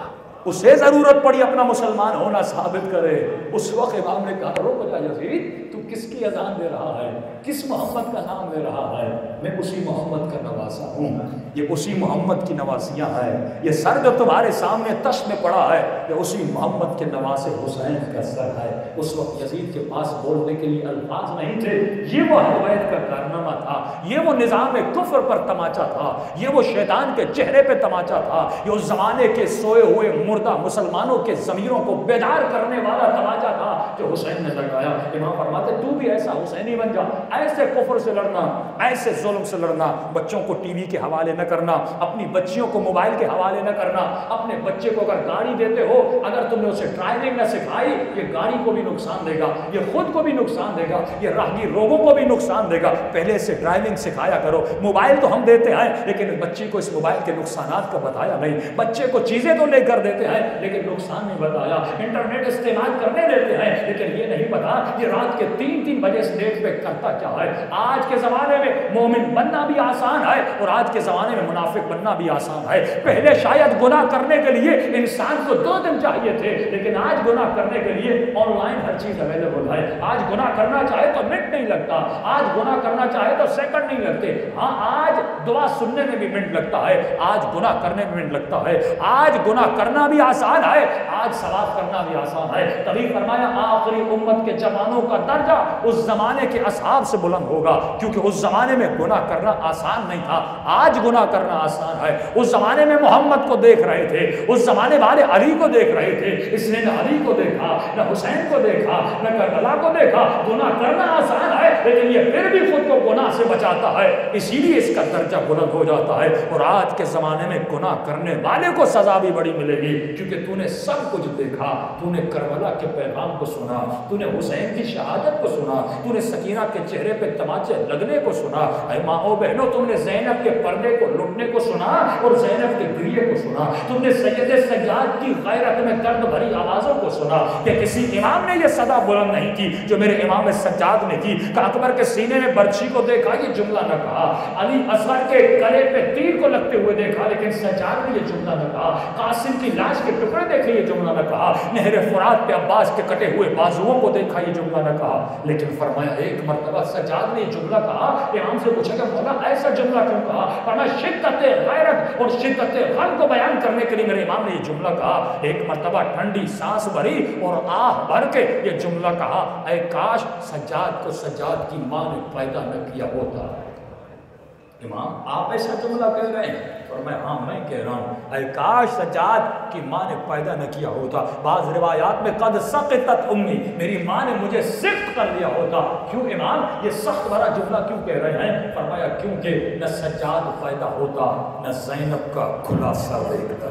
اسے ضرورت پڑی اپنا مسلمان ہونا ثابت کرے۔ اس وقت امام نے کہا رک جا یزید، تو کس کی اذان دے رہا ہے، کس محمد کا نام لے رہا ہے؟ میں اسی محمد کا نواسا ہوں، یہ اسی محمد کی نواسیاں ہیں، یہ سر جو تمہارے سامنے تش میں پڑا ہے یہ اسی محمد کے نواسے حسین کا سر ہے۔ اس وقت یزید کے پاس بولنے کے لیے الفاظ نہیں تھے۔ یہ وہ اہل بیت کا کارنامہ تھا، یہ وہ نظام کفر پر تماچا تھا، یہ وہ شیطان کے چہرے پہ تماچا تھا، یہ اس زمانے کے سوئے ہوئے مردہ مسلمانوں کے ضمیروں کو بیدار کرنے والا تماچا تھا جو حسین نے لگایا۔ امام فرماتے تو بھی ایسا حسینی بن جا، ایسے کفر سے لڑنا، ایسے ظلم سے لڑنا، بچوں کو ٹی وی کے حوالے نہ کرنا، اپنی بچیوں کو موبائل کے حوالے نہ کرنا، اپنے بچے کو اگر گاڑی دیتے ہو، اگر تم نے اسے ڈرائیونگ نہ سکھائی، یہ گاڑی کو بھی نقصان دے گا، یہ خود کو بھی نقصان دے گا، یہ راہگیر لوگوں کو بھی نقصان دے گا۔ پہلے سے ڈرائیونگ سکھایا کرو۔ موبائل تو ہم دیتے ہیں لیکن بچے کو اس موبائل کے نقصانات کا بتایا نہیں، بچے کو چیزیں تو لے کر دیتے ہیں لیکن نقصان نہیں بتایا، انٹرنیٹ استعمال کرنے دیتے ہیں لیکن یہ نہیں پتا یہ رات کے تین تین بجے اس نیٹ پہ کرتا کیا ہے۔ آج کے زمانے میں مومن بننا بھی آسان ہے اور آج کے زمانے میں منافق بننا بھی آسان ہے۔ پہلے شاید گناہ کرنے کے لیے انسان کو دو دن چاہیے تھے لیکن آج گناہ کرنے کے لیے آن لائن ہر چیز اویلیبل ہے۔ آج گناہ کرنا چاہے تو منٹ نہیں لگتا، آج گناہ کرنا چاہے تو سیکنڈ نہیں لگتے۔ ہاں آج دعا سننے میں بھی منٹ لگتا ہے، آج گناہ کرنے میں منٹ لگتا ہے۔ آج گناہ کرنا بھی آسان ہے، آج ثواب کرنا بھی آسان ہے۔ تبھی فرمایا آخری امت کے جوانوں کا درجہ اس زمانے کے اصحاب سے بلند ہوگا، کیونکہ اس زمانے میں گناہ کرنا آسان نہیں تھا، آج گناہ کرنا آسان ہے۔ اس زمانے میں محمد کو دیکھ رہے تھے، اس زمانے والے علی کو دیکھ رہے تھے، اس نے نہ علی کو دیکھا، نہ حسین کو دیکھا، نہ کربلا کو دیکھا۔ گناہ کرنا آسان ہے لیکن یہ پھر بھی خود کو گناہ سے بچاتا ہے، اسی لیے اس کا درجہ بلند ہو جاتا ہے۔ اور آج کے زمانے میں گناہ کرنے والے کو سزا بھی بڑی ملے گی، کیونکہ تو نے سب کچھ دیکھا، تو نے کربلا کے پیغام کو سنا، تو نے حسین کی شہادت کو سنا، تو نے سکینہ کے چہرے پہ تماچے لگنے کو سنا۔ اے ماں بہنوں، تم نے زینب کے پردے کو لٹنے کو سنا اور زینب کے گریے کو سنا، تم نے سید سجاد کی غیرت میں درد بھری آوازوں کو سنا۔ کہ کسی امام نے یہ صدا بلند نہیں کی جو میرے امام سجاد نے کی کہ اکبر کے سینے میں برچھی کو دیکھا یہ جملہ نہ کہا، علی اصغر کے گلے پہ تیر کو لگتے ہوئے دیکھا لیکن سجاد نے یہ جملہ نہ کہا، قاسم کی لاش کے ٹکڑے دیکھے یہ جملہ نہ کہا، نہر فرات پہ عباس کے کٹے ہوئے بازوؤں کو دیکھا یہ جملہ نہ کہا، لیکن فرمایا ایک مرتبہ سجاد نے یہ جملہ کہا۔ امام سے پوچھا کہ مولا ایسا جملہ کیوں کہا؟ فرمایا شدت غیرت اور شدت غم کو بیان کرنے کے لیے میرے امام نے یہ جملہ کہا۔ ایک مرتبہ ٹھنڈی سانس بھری اور آہ بھر کے یہ جملہ کہا، اے کاش سجاد کو سجاد کی ماں نے پیدا نہ کیا ہوتا۔ امام آپ ایسا جملہ کہہ رہے ہیں؟ اور میں ہاں میں کہہ رہا ہوں، اے کاش سجاد کی ماں نے پیدا نہ کیا ہوتا۔ بعض روایات میں قد سقطت امی، میری ماں نے مجھے سخت کر لیا ہوتا۔ کیوں امام یہ سخت بھرا جملہ کیوں کہہ رہے ہیں؟ فرمایا کیونکہ نہ سجاد پیدا ہوتا نہ زینب کا کھلا سر دیکھتا۔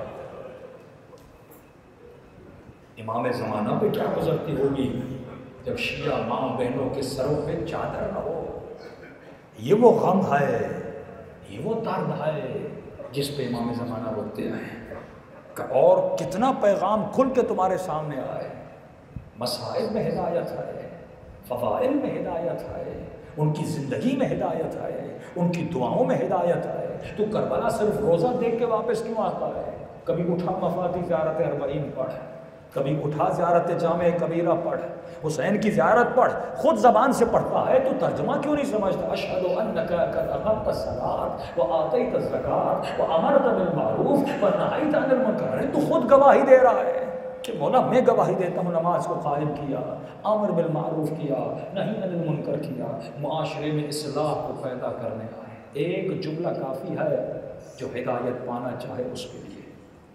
امام زمانہ پہ کیا گزرتی ہوگی جب شیعہ ماں بہنوں کے سروں پہ چادر نہ ہو۔ یہ وہ غم ہے، یہ وہ درد ہے جس پہ امام زمانہ روتے ہیں۔ اور کتنا پیغام کھل کے تمہارے سامنے آئے، مسائل میں ہدایت ہے، فضائل میں ہدایت ہے، ان کی زندگی میں ہدایت ہے، ان کی دعاؤں میں ہدایت ہے۔ تو کربلا صرف روزہ دیکھ کے واپس کیوں آتا ہے؟ کبھی اٹھا مفاتی زیارت اربعین پڑھ، کبھی اٹھا زیارت جامع کبیرہ پڑھ، حسین کی زیارت پڑھ، خود زبان سے پڑھتا ہے تو ترجمہ کیوں نہیں سمجھتا؟ اشہد انک قد اقمت الصلاۃ وآتیت الزکاۃ وامرت بالمعروف ونہیت عن المنکر۔ تو خود گواہی دے رہا ہے کہ مولا میں گواہی دیتا ہوں نماز کو قائم کیا، امر بالمعروف کیا، نہی عن المنکر کیا، معاشرے میں اصلاح کو پیدا کرنے آئے۔ ایک جملہ کافی ہے جو ہدایت پانا چاہے اس کے لیے۔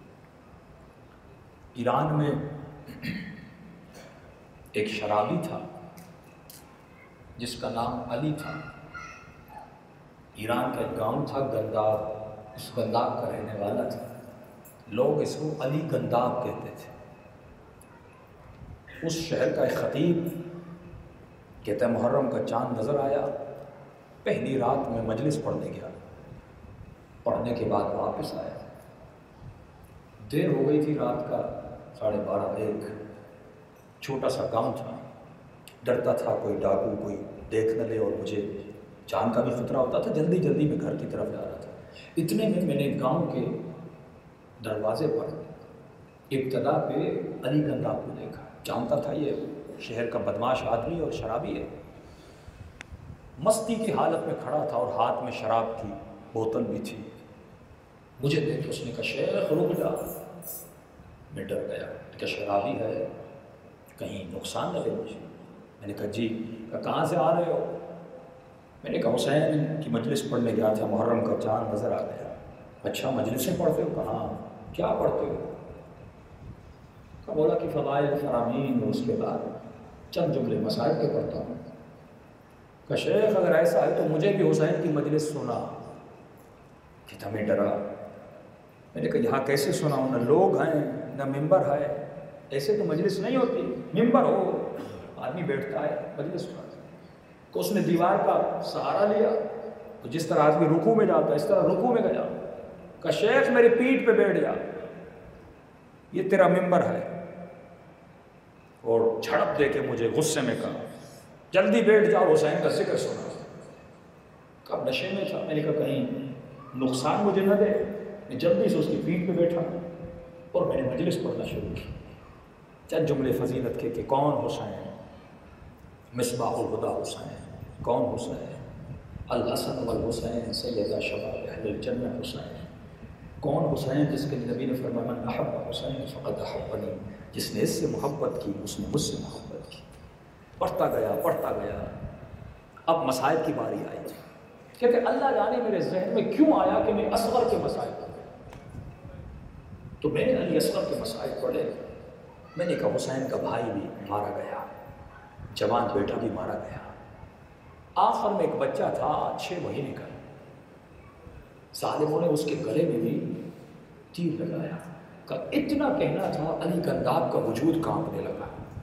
ایران میں ایک شرابی تھا جس کا نام علی تھا۔ ایران کا ایک گاؤں تھا گنداب، اس گنداب کا رہنے والا تھا، لوگ اس کو علی گنداب کہتے تھے۔ اس شہر کا ایک خطیب کہتا ہے محرم کا چاند نظر آیا، پہلی رات میں مجلس پڑھنے گیا، پڑھنے کے بعد واپس آیا، دیر ہو گئی تھی رات کا ساڑھے بارہ ایک، چھوٹا سا گاؤں تھا، ڈرتا تھا کوئی ڈاکو کوئی دیکھ نہ لے اور مجھے جان کا بھی خطرہ ہوتا تھا، جلدی جلدی میں گھر کی طرف جا رہا تھا۔ اتنے میں میں نے گاؤں کے دروازے پر ابتدا پہ علی گنداب کو دیکھا، جانتا تھا یہ شہر کا بدماش آدمی اور شرابی ہے، مستی کی حالت میں کھڑا تھا اور ہاتھ میں شراب کی بوتل بھی تھی۔ مجھے دیکھ کے اس نے کہا شیخ رک جا۔ میں ڈر گیا کہ شرابی ہے، کہیں نقصان نہ دے مجھے۔ میں نے کہا جی، کہا کہاں سے آ رہے ہو؟ میں نے کہا حسین کی مجلس پڑھنے گیا تھا، محرم کا چاند نظر آ گیا۔ اچھا مجلسیں پڑھتے ہو؟ کہاں، کیا پڑھتے ہو؟ کہا بولا کہ فضائل فرامین اور اس کے بعد چند جملے مسائل کے پڑھتا ہوں۔ کہا شیخ اگر ایسا ہے تو مجھے بھی حسین کی مجلس سنا۔ کہ ہمیں ڈرا۔ میں نے کہا یہاں کیسے سناؤں، نہ لوگ ہیں نہ ممبر ہے، ایسے تو مجلس نہیں ہوتی، ممبر ہو آدمی بیٹھتا ہے مجلس پر۔ تو اس نے دیوار کا سہارا لیا، تو جس طرح آدمی رکوع میں جاتا ہے اس طرح رکوع میں گیا۔ کہا شیخ میری پیٹھ پہ بیٹھ جا، یہ تیرا ممبر ہے، اور جھڑپ دے کے مجھے غصے میں کہا جلدی بیٹھ جا اور حسین کا ذکر سنا۔ کب نشے میں تھا، میں نے کہا کہیں نقصان مجھے نہ دے، میں جلدی سے اس کی پیٹھ پہ بیٹھا اور میں نے مجلس پڑھنا شروع کی۔ چند جملے فضیلت کے کہ کون حسین، مصباح الہدیٰ حسین، کون حسین، الحسن والحسین سیدہ شباب اہل الجنہ حسین، کون حسین جس کے نبی نے فرمایا من احب حسین فقد احبنی، جس نے اس سے محبت کی اس نے مجھ سے محبت کی۔ پڑھتا گیا پڑھتا گیا، اب مسائل کی باری آئی، کہتے اللہ جانے میرے ذہن میں کیوں آیا کہ میں اصغر کے مسائل پڑھوں، تو میں نے علی اصغر کے مسائل پڑھے۔ میں نے کہا حسین کا بھائی بھی مارا گیا، جوان بیٹا بھی مارا گیا، آخر میں ایک بچہ تھا چھ مہینے کا، ظالموں نے اس کے گلے میں بھی تیر لگایا۔ کہ اتنا کہنا تھا علی گنداب کا وجود کانپنے لگا،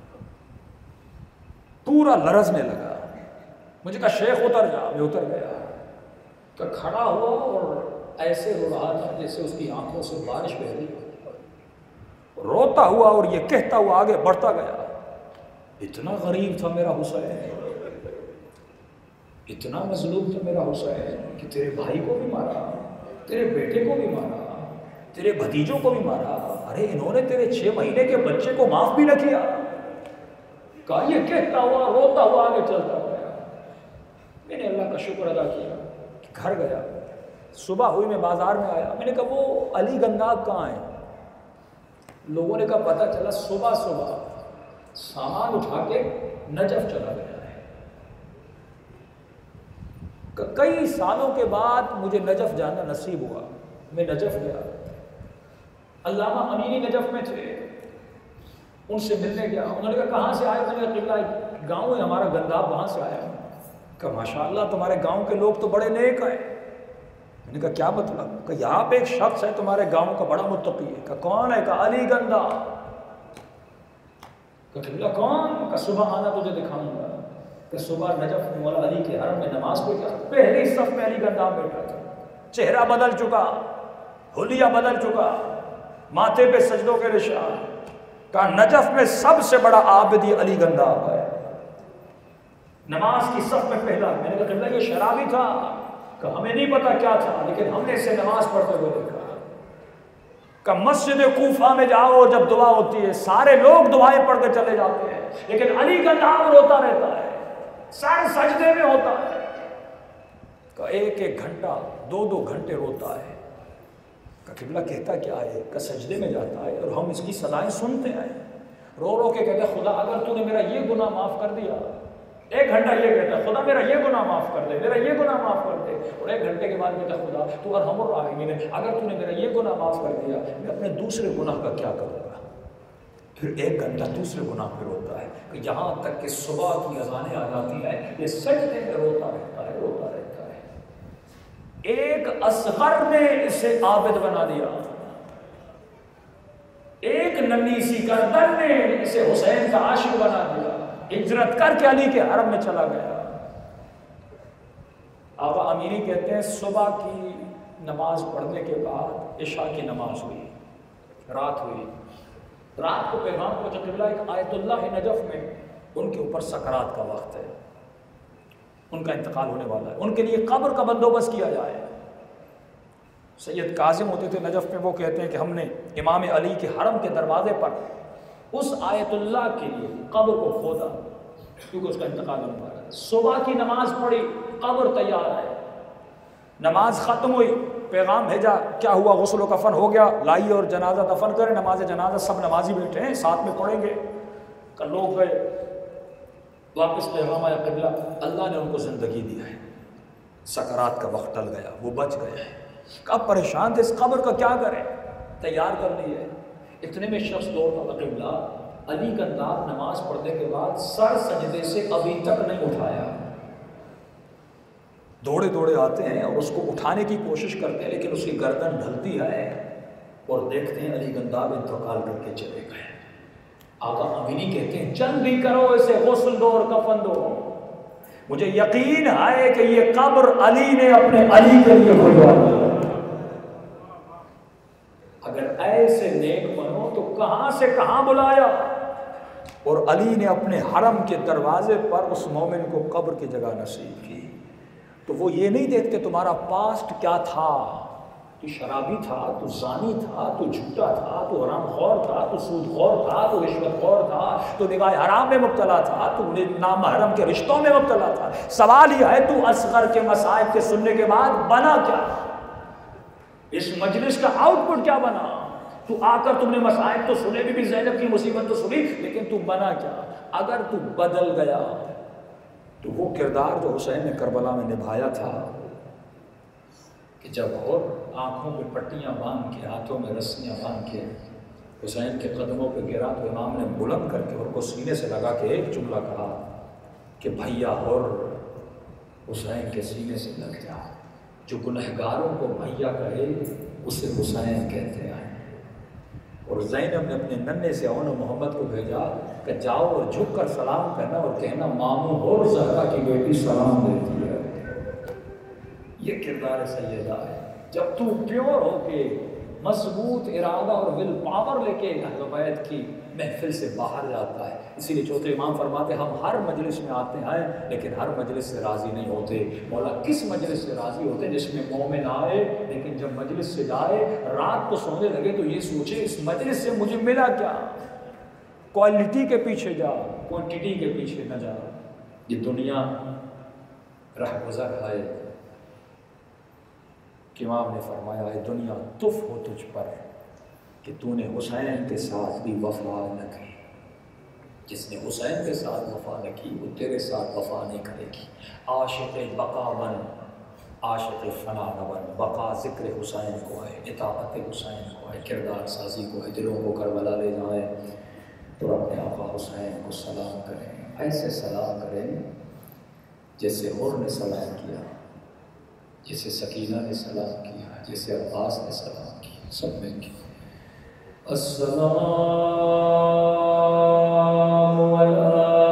پورا لرزنے لگا۔ مجھے کہا شیخ اتر جا، میں اتر گیا، کہ کھڑا ہوا اور ایسے رو رہا تھا جیسے اس کی آنکھوں سے بارش بہ رہی ہو، روتا ہوا اور یہ کہتا ہوا آگے بڑھتا گیا اتنا غریب تھا میرا حسین، اتنا مظلوم تھا میرا حسین کہ تیرے بھائی کو بھی مارا، تیرے بیٹے کو بھی مارا، تیرے بھتیجوں کو بھی مارا، ارے انہوں نے تیرے چھ مہینے کے بچے کو معاف بھی نہ کیا۔ کہا یہ کہتا ہوا روتا ہوا آگے چلتا گیا۔ میں نے اللہ کا شکر ادا کیا کہ گھر گیا، صبح ہوئی میں بازار میں آیا، میں نے کہا وہ علی گنداب کہاں ہے؟ لوگوں نے کہا پتہ چلا صبح صبح سامان اٹھا کے نجف چلا گیا ہے. کئی سالوں کے بعد مجھے نجف جانا نصیب ہوا. میں نجف گیا. علامہ امینی نجف میں تھے. ان سے ملنے گیا. انہوں نے کہا کہاں سے آئے؟ میں نے کہا قبلہ گاؤں ہے ہمارا گنداب، وہاں سے آیا ہوں. کہا ماشاءاللہ تمہارے گاؤں کے لوگ تو بڑے نیک ہیں. میں نے کہا کیا مطلب؟ کہ یہاں پہ ایک شخص ہے تمہارے گاؤں کا بڑا متقی ہے. کہا کون ہے؟ کہا علی گندا. کہا قبلہ کون؟ کہا صبح آنا تجھے دکھاؤں گا. کہ صبح نجف میں مولا علی کے حرم میں نماز پڑھا. پہلی صف میں علی گندا بیٹھا تھا. چہرہ بدل چکا، حلیہ بدل چکا، ماتھے پہ سجدوں کے نشان. کہا نجف میں سب سے بڑا عابدی علی گندا ہے. نماز کی صف میں پہلا. میں نے کہا قبلہ یہ شرابی تھا؟ کہ ہمیں نہیں پتا کیا تھا، لیکن ہم نے اسے نماز پڑھتے ہوئے دیکھا. کہ مسجد کوفہ میں جاؤ جب دعا ہوتی ہے سارے لوگ دعائیں پڑھ کے چلے جاتے ہیں، لیکن علی گندا روتا رہتا ہے، سر سجدے میں ہوتا ہے. کہ ایک ایک گھنٹہ دو دو گھنٹے روتا ہے. کہ قبلہ کہتا کیا ہے؟ کہ سجدے میں جاتا ہے اور ہم اس کی صدائیں سنتے ہیں. رو رو کے کہتے خدا اگر تو نے میرا یہ گناہ معاف کر دیا. ایک گھنٹہ یہ کہتا خدا میرا یہ گناہ معاف کر دے، میرا یہ گناہ معاف کر دے. اور ایک گھنٹے کے بعد کہتا خدا تو ارحم الراحمین ہے، اگر تو نے میرا یہ گناہ معاف کر دیا میں اپنے دوسرے گناہ کا کیا کروں گا. پھر ایک گھنٹہ دوسرے گناہ پہ روتا ہے. کہ یہاں تک کہ صبح کی اذانیں آ جاتی ہیں یہ سجدے میں روتا رہتا ہے روتا رہتا ہے. ایک اصغر نے اسے عابد بنا دیا. ایک ننھی سی گردن نے اسے حسین کا عاشق بنا دیا. ہجرت کر کے علی کے حرم میں چلا گیا. آقا امینی کہتے ہیں صبح کی نماز پڑھنے کے بعد عشاء کی نماز ہوئی، رات ہوئی. رات کو پیغام پہنچا قبلہ ایک آیت اللہ نجف میں ان کے اوپر سکرات کا وقت ہے، ان کا انتقال ہونے والا ہے، ان کے لیے قبر کا بندوبست کیا جائے. سید کاظم ہوتے تھے نجف میں، وہ کہتے ہیں کہ ہم نے امام علی کے حرم کے دروازے پر اس آیت اللہ کے لیے قبر کو کھودا کیونکہ اس کا انتقال ہونے والا ہے. صبح کی نماز پڑھی، قبر تیار ہے. نماز ختم ہوئی، پیغام بھیجا کیا ہوا؟ غسل و کفن ہو گیا، لائیے اور جنازہ دفن کریں. نماز جنازہ سب نمازی بیٹھے ہیں ساتھ میں پڑھیں گے. کہ لوگ گئے، واپس پیغام آیا قبلہ اللہ نے ان کو زندگی دیا ہے، سکرات کا وقت ٹل گیا، وہ بچ گئے ہیں. اب پریشان تھے اس قبر کا کیا کریں، تیار کر لی ہے. اتنے میں شخص دوڑتا قبلہ علی گندا نماز پڑھنے کے بعد سر سجدے سے ابھی تک نہیں اٹھایا. دوڑے دوڑے آتے ہیں اور اس کو اٹھانے کی کوشش کرتے ہیں لیکن اس کی گردن ڈھلتی ہے اور دیکھتے ہیں علی گنداب انتقال کر کے چلے گئے. آقا امینی کہتے ہیں جلدی کرو اسے غسل دو اور کفن دو. مجھے یقین ہے کہ یہ قبر علی نے اپنے علی کے لیے کھلوائی. اگر ایسے نیک بنو تو کہاں سے کہاں بلایا. اور علی نے اپنے حرم کے دروازے پر اس مومن کو قبر کی جگہ نصیب کی. تو وہ یہ نہیں دیکھتے تمہارا پاسٹ کیا تھا، تو شرابی تھا، تو زانی تھا، تو جھوٹا تھا، تو حرام خور تھا، تو سود خور تھا، تو رشوت خور تھا، تو نگاہ حرام میں مبتلا تھا، تو نامحرم کے رشتوں میں مبتلا تھا. سوال یہ ہے تو اصغر کے مصائب کے سننے کے بعد بنا کیا؟ اس مجلس کا آؤٹ پٹ کیا بنا؟ تو آ کر تم نے مصائب تو سنے بھی, بھی زینب کی مصیبت تو سنی، لیکن تو بنا کیا؟ اگر تو بدل گیا تو وہ کردار جو حسین نے کربلا میں نبھایا تھا کہ جب اور آنکھوں پہ پٹیاں باندھ کے ہاتھوں میں رسیاں باندھ کے حسین کے قدموں پہ گرا تو امام نے بلند کر کے اور کو سینے سے لگا کے ایک جملہ کہا کہ بھیا اور حسین کے سینے سے لگ جا. جو گنہگاروں کو بھیا کہے اسے حسین کہتے ہیں. اور زینب نے اپنے ننھے سے اون محمد کو بھیجا کہ جاؤ اور جھک کر سلام کرنا اور کہنا ماموں اور زہرا کی بیٹی سلام دیتی ہے. یہ کردار سیدہ ہے. جب تو پیور ہو کے مضبوط ارادہ اور ول پاور لے کے اہل بیت کی محفل سے باہر جاتا ہے. اسی لیے چوتھے امام فرماتے ہیں ہم ہر مجلس میں آتے ہیں لیکن ہر مجلس سے راضی نہیں ہوتے. مولا کس مجلس سے راضی ہوتے؟ جس میں مومن آئے لیکن جب مجلس سے جائے رات کو سونے لگے تو یہ سوچے اس مجلس سے مجھے ملا کیا. کوالٹی کے پیچھے جا، کوانٹٹی کے پیچھے نہ جا. یہ دنیا رہ گزر ہے. کہ امام نے فرمایا ہے دنیا تف ہو تجھ پر کہ تو نے حسین کے ساتھ بھی وفا نہ کی. جس نے حسین کے ساتھ وفا نہ کی وہ تیرے ساتھ وفا نہیں کرے گی. عاشق بقا بن، عاشق فنا نہ بن. بقا ذکر حسین کو ہے، اطاعت حسین کو ہے، کردار سازی کو ہے. دلوں کو کربلا لے جائیں اور اپنے آقا حسین کو سلام کریں. ایسے سلام کریں جیسے حر نے سلام کیا، جیسے سکینہ نے سلام کیا، جیسے عباس نے سلام کیا. سب مل کے السلام علی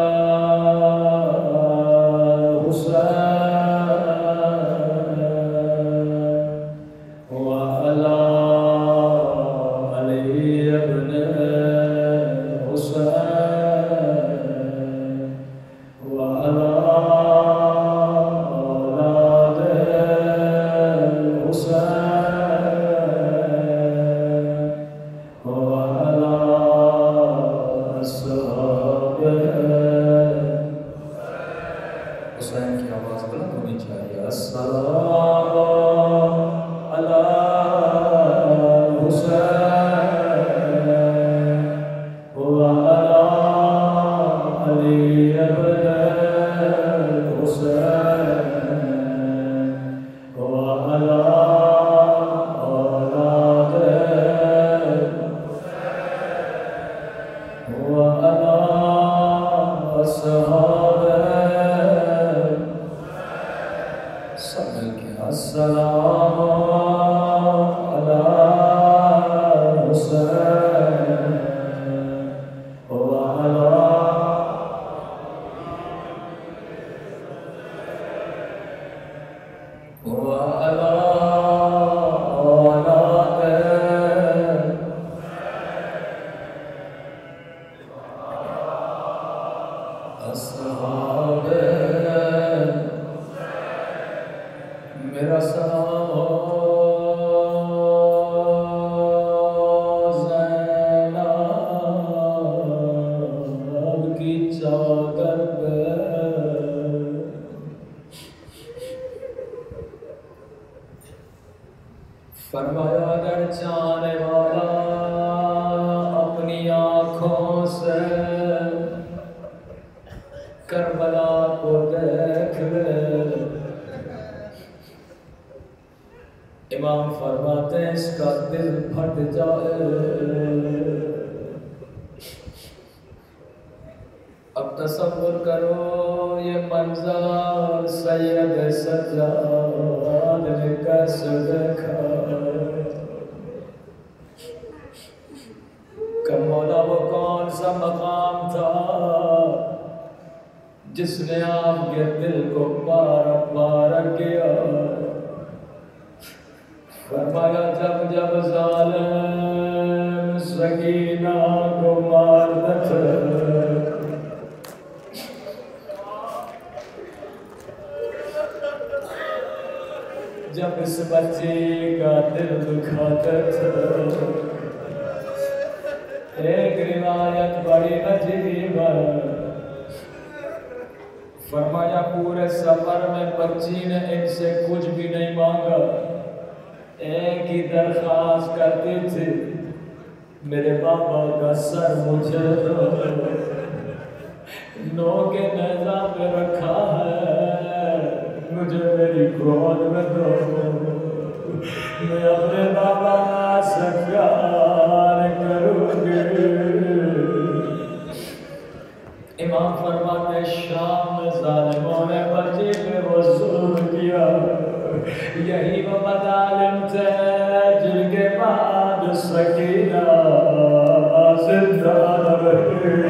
فرمایا اگر چاہنے والا اپنی آنکھوں سے کربلا کو دیکھ لے، امام فرماتے ہیں اس کا دل پھٹ جائے. اب تصور کرو یہ منظر سید سجاد نے کیسے دیکھا کہ مولا وہ کون سا مقام تھا جس نے آپ کے دل کو بارک بارک کیا. فرمایا جب جب ظالم سکینہ کو مارتا تھا جب اس بچے کا دل دکھاتا تھا. ایک روایت بڑی عجیب ہے، فرمایا پورے سفر میں بچی نے ان سے کچھ بھی نہیں مانگا، ایک ہی درخواست کرتی تھی میرے بابا کا سر مجھے دو، نو کے نیزہ پہ رکھا ہے مجھے میری گود میں دو، میں اپنے بابا سے پیار کروں گی. امام فرماتے شام میں ظالموں نے بچے پہ وہ ظلم کیا، یہی وہ مظالم تھے جن کے بعد سکینہ زندہ رہی.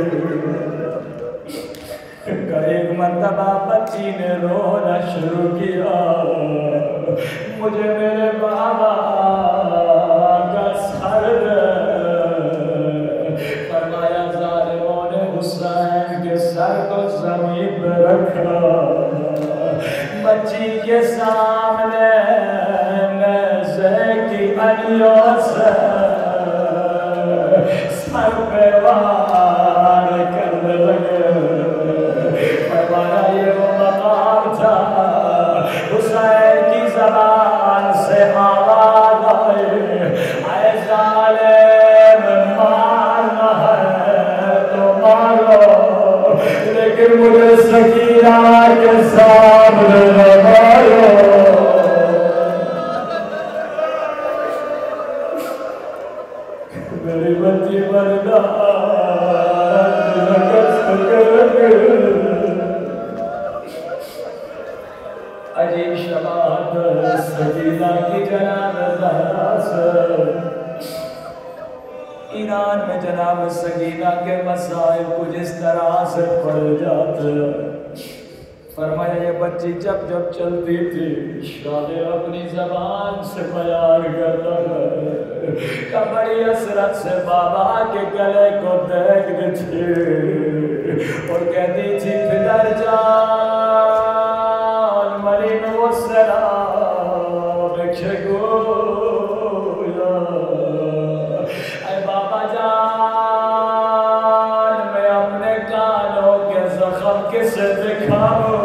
ایک مرتبہ بچی نے رونا شروع کیا، مجھے میرے بابا کا سر دے. فرمایا ظالموں نے حسین کے سر کو زمین پہ رکھا، بچی کے سامنے نیزے کی اڑیوں سے سر پہ وار کرنے لگے. فرمایا یہ وہ مقام تھا حسین کی زبان سے آواز آئے، اے ظالم کے مسائل کچھ اس طرح سے پڑ جاتے ہیں. فرمایا یہ بچی جب جب چلتی تھی شاعر اپنی زبان سے بیان کرتا ہے کہ بڑی حسرت سے بابا کے گلے کو دیکھتی تھی اور کہتی تھی پدر جان مرین و سلام بکھے گویا اے بابا جان میں اپنے کانوں کے زخم کسے دکھاؤں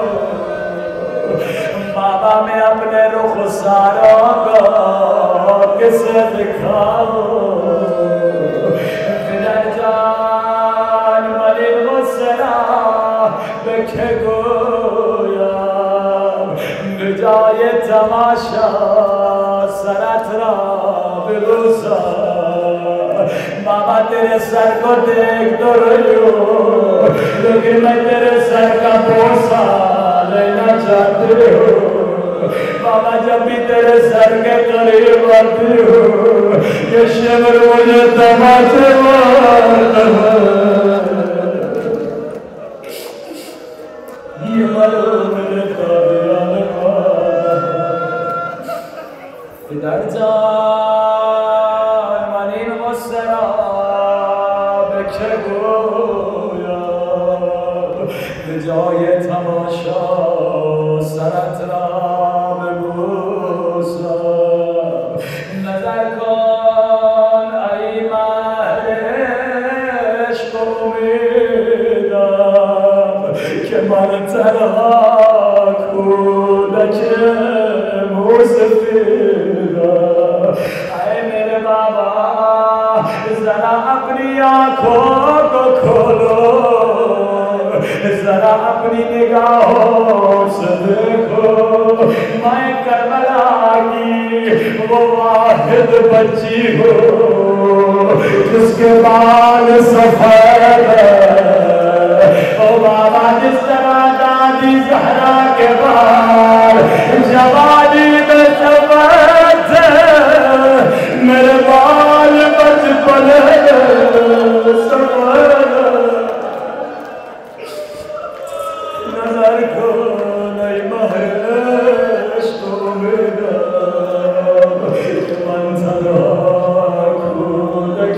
بابا میں اپنے رخساروں کو کسے دکھاؤں پدر جان مرین و سلام بکھے گویا بجائے تماشا سرت را بروسا بابا تیرے سر کو دیکھ تو رہی ہوں لیکن میں تیرے سر کا بوسا لینا چاہتی ہوں بابا جب بھی تیرے سر کے قریب آتی ہوں یہ شمر مجھے تماشے مارتا یہ معلوم مجھے تابعان پدر جان مرین و سلام بکھے گویا بجائے تماشا سرت را ببوسا نظر کن ای مهر عشق و امیدم که من تنها کودک موسفیدم اے میرے بابا ذرا اپنی آنکھوں کو کھولو ذرا اپنی نگاہوں سے دیکھو میں کربلا کی وہ واحد بچی ہوں جس کے بال سفید او بابا جس طرح دادی زہرا کے بال جوانی میں سفید میرے بال بچپن سفید نظر کو نئی مہرش کو میرا من تنہا کودک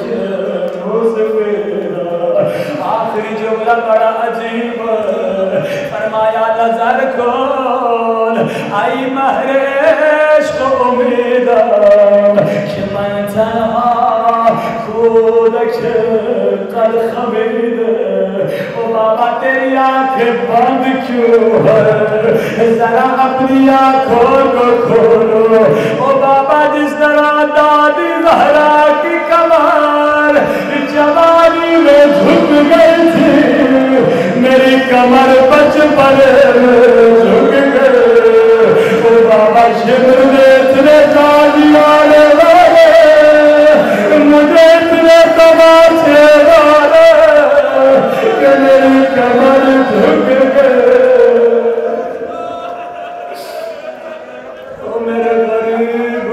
موسفیدہ آخری جملہ بڑا عجیب فرمایا نظر کن آئی مہرش کو امیدم کہ من تنہا کودک قد خمید او بابا تیری آنکھیں بند کیوں ہے ذرا اپنی آنکھوں کو کھولو او بابا جس طرح دادی زہرا کی کمر جوانی میں جھک گئی تھی میری کمر بچپن میں جھک گئی او بابا شمر میں اتنے جانی آنے والے مجھے اتنے تماشے والے کہ میری کمر جھک گئے او میرے غریب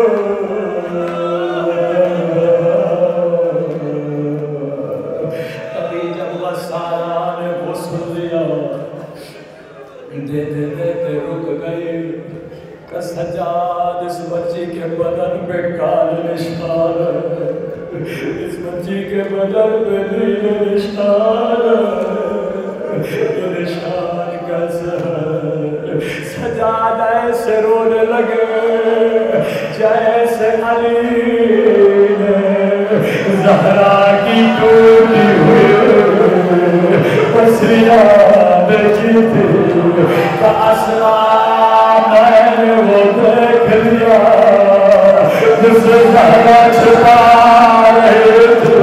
کبھی جب غسالہ نے غسل دیا دیتے دیتے رک گئے کہ سجاد اس بچی کے بدن پہ کال نشان اس بچی کے بدن پہ دل نشان یہ نشان کیسے ہے سجاد ایسے رونے لگے جیسے علی نے زہرا کی ٹوٹی ہوئی پسریاں دیکھی تھی کہ اسرا میں نے وہ دیکھ لیا جس زہرا چھپا رہے تھے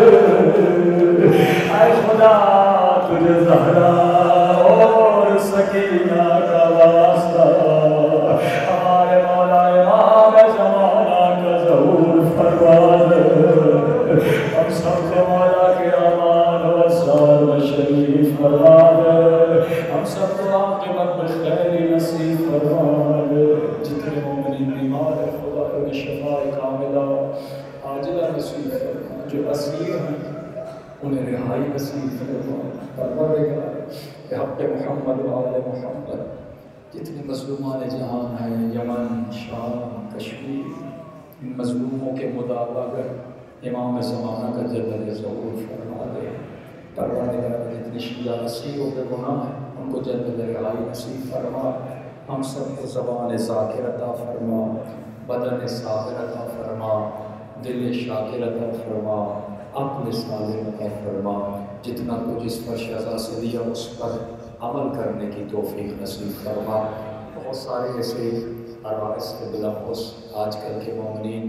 اے خدا تجھے زہرا اور سکینہ کا واسطہ ہمارے مولا امام زمانہ کا ظہور فرما دے ہم سب کو مولا کے امان و سار و شریف فرما دے ہم سب کو عاقبت بخیر نصیب فرما دے جتنے مومنین بیمار ہیں خدا انہیں شفاء کاملہ عاجلہ نصیب فرما جو اسیر ہیں انہیں رہائی نصیب فرما پروردگار بحق محمد و آل محمد جتنے مظلومان جہان ہیں یمن شام کشمیر ان مظلوموں کے مداوا کر امام زمانہ کا جلد ظہور فرما دے پروردگار جتنے شیعہ نصیبوں کے گناہ ہیں ان کو جلد رہائی نصیب فرما ہم سب کو زبان ذاکر عطا فرما بدن صابر عطا فرما دل شاکر عطا فرما عقل صالح عطا فرما جتنا کچھ اس پر شزا سے دیا اس پر عمل کرنے کی توفیق نصیب فرما بہت سارے ایسے عرائض کے بلخص آج کل کے مومنین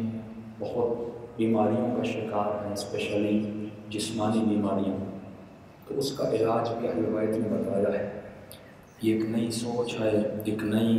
بہت بیماریوں کا شکار ہیں اسپیشلی جسمانی بیماریوں تو اس کا علاج بھی اہل بیت نے بتایا ہے یہ ایک نئی سوچ ہے ایک نئی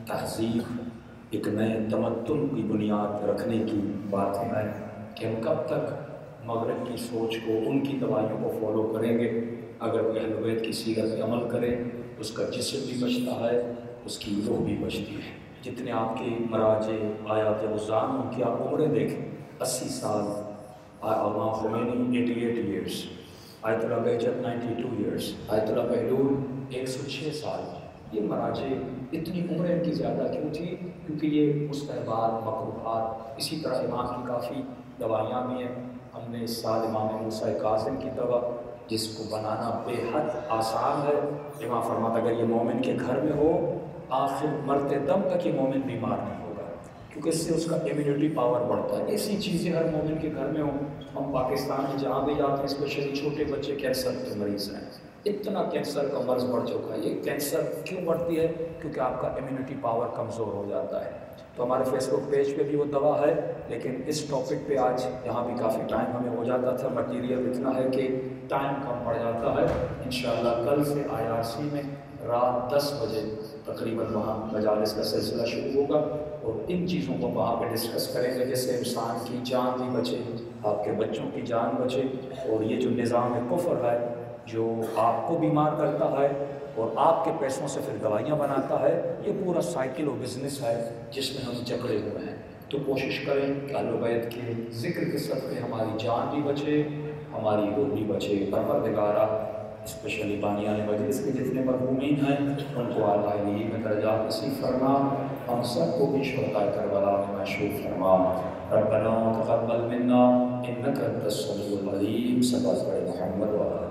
تہذیب ایک نئے تمدن کی بنیاد رکھنے کی بات ہے کہ ہم کب تک مغرب کی سوچ کو ان کی دوائیوں کو فالو کریں گے اگر کوئی اہل بیت کی سیرت پہ عمل کرے اس کا جسم بھی بچتا ہے اس کی روح بھی بچتی ہے جتنے آپ کے مراجع آیات رضان ان کی آپ عمریں دیکھیں اسی سال علامہ Khomeini eighty eight years Ayatollah Behjat ninety two years Ayatollah Bahlul ایک سو چھ سال یہ مراجع اتنی عمریں ان کی زیادہ کیوں تھی کیونکہ یہ مستحبات مکروہات اسی طرح امام کی کافی دوائیاں بھی ہیں ہم نے اس سال امام موسیٰ کاظم کی دوا جس کو بنانا بے حد آسان ہے امام فرماتا اگر یہ مومن کے گھر میں ہو آخر مرتے دم تک یہ مومن بیمار نہیں ہوگا کیونکہ اس سے اس کا امیونٹی پاور بڑھتا ہے ایسی چیزیں ہر مومن کے گھر میں ہوں ہم پاکستان میں جہاں بھی جاتے ہیں اسپیشلی چھوٹے بچے کینسر کے مریض ہیں اتنا کینسر کا مرض بڑھ چکا ہے یہ کینسر کیوں بڑھتی ہے کیونکہ آپ کا امیونٹی پاور کمزور ہو جاتا ہے تو ہمارے فیس بک پیج پہ بھی وہ دوا ہے لیکن اس ٹاپک پہ آج یہاں بھی کافی ٹائم ہمیں ہو جاتا تھا مٹیریل اتنا ہے کہ ٹائم کم پڑ جاتا ہے انشاءاللہ کل سے آئی آر سی میں رات دس بجے تقریباً وہاں مجالس کا سلسلہ شروع ہوگا اور ان چیزوں کو وہاں پہ ڈسکس کریں گے جیسے انسان کی جان بھی بچے آپ کے بچوں کی جان بچے اور یہ جو نظام کفر ہے جو آپ کو بیمار کرتا ہے اور آپ کے پیسوں سے پھر دوائیاں بناتا ہے یہ پورا سائیکل و بزنس ہے جس میں ہم جکڑے ہوئے ہیں تو کوشش کریں کہ اہل بیت کے ذکر کے صدقے ہماری جان بھی بچے ہماری روح بھی بچے پروردگارہ اسپیشلی بانیان مجلس کے جتنے مرحومین ہیں ان کو اعلیٰ علیہ میں درجات نصیب فرما ہم سب کو بھی شہدائے کربلا میں مشہور فرما ربنا تقبل منا انک انت السمیع العلیم صلی اللہ علیہ محمد و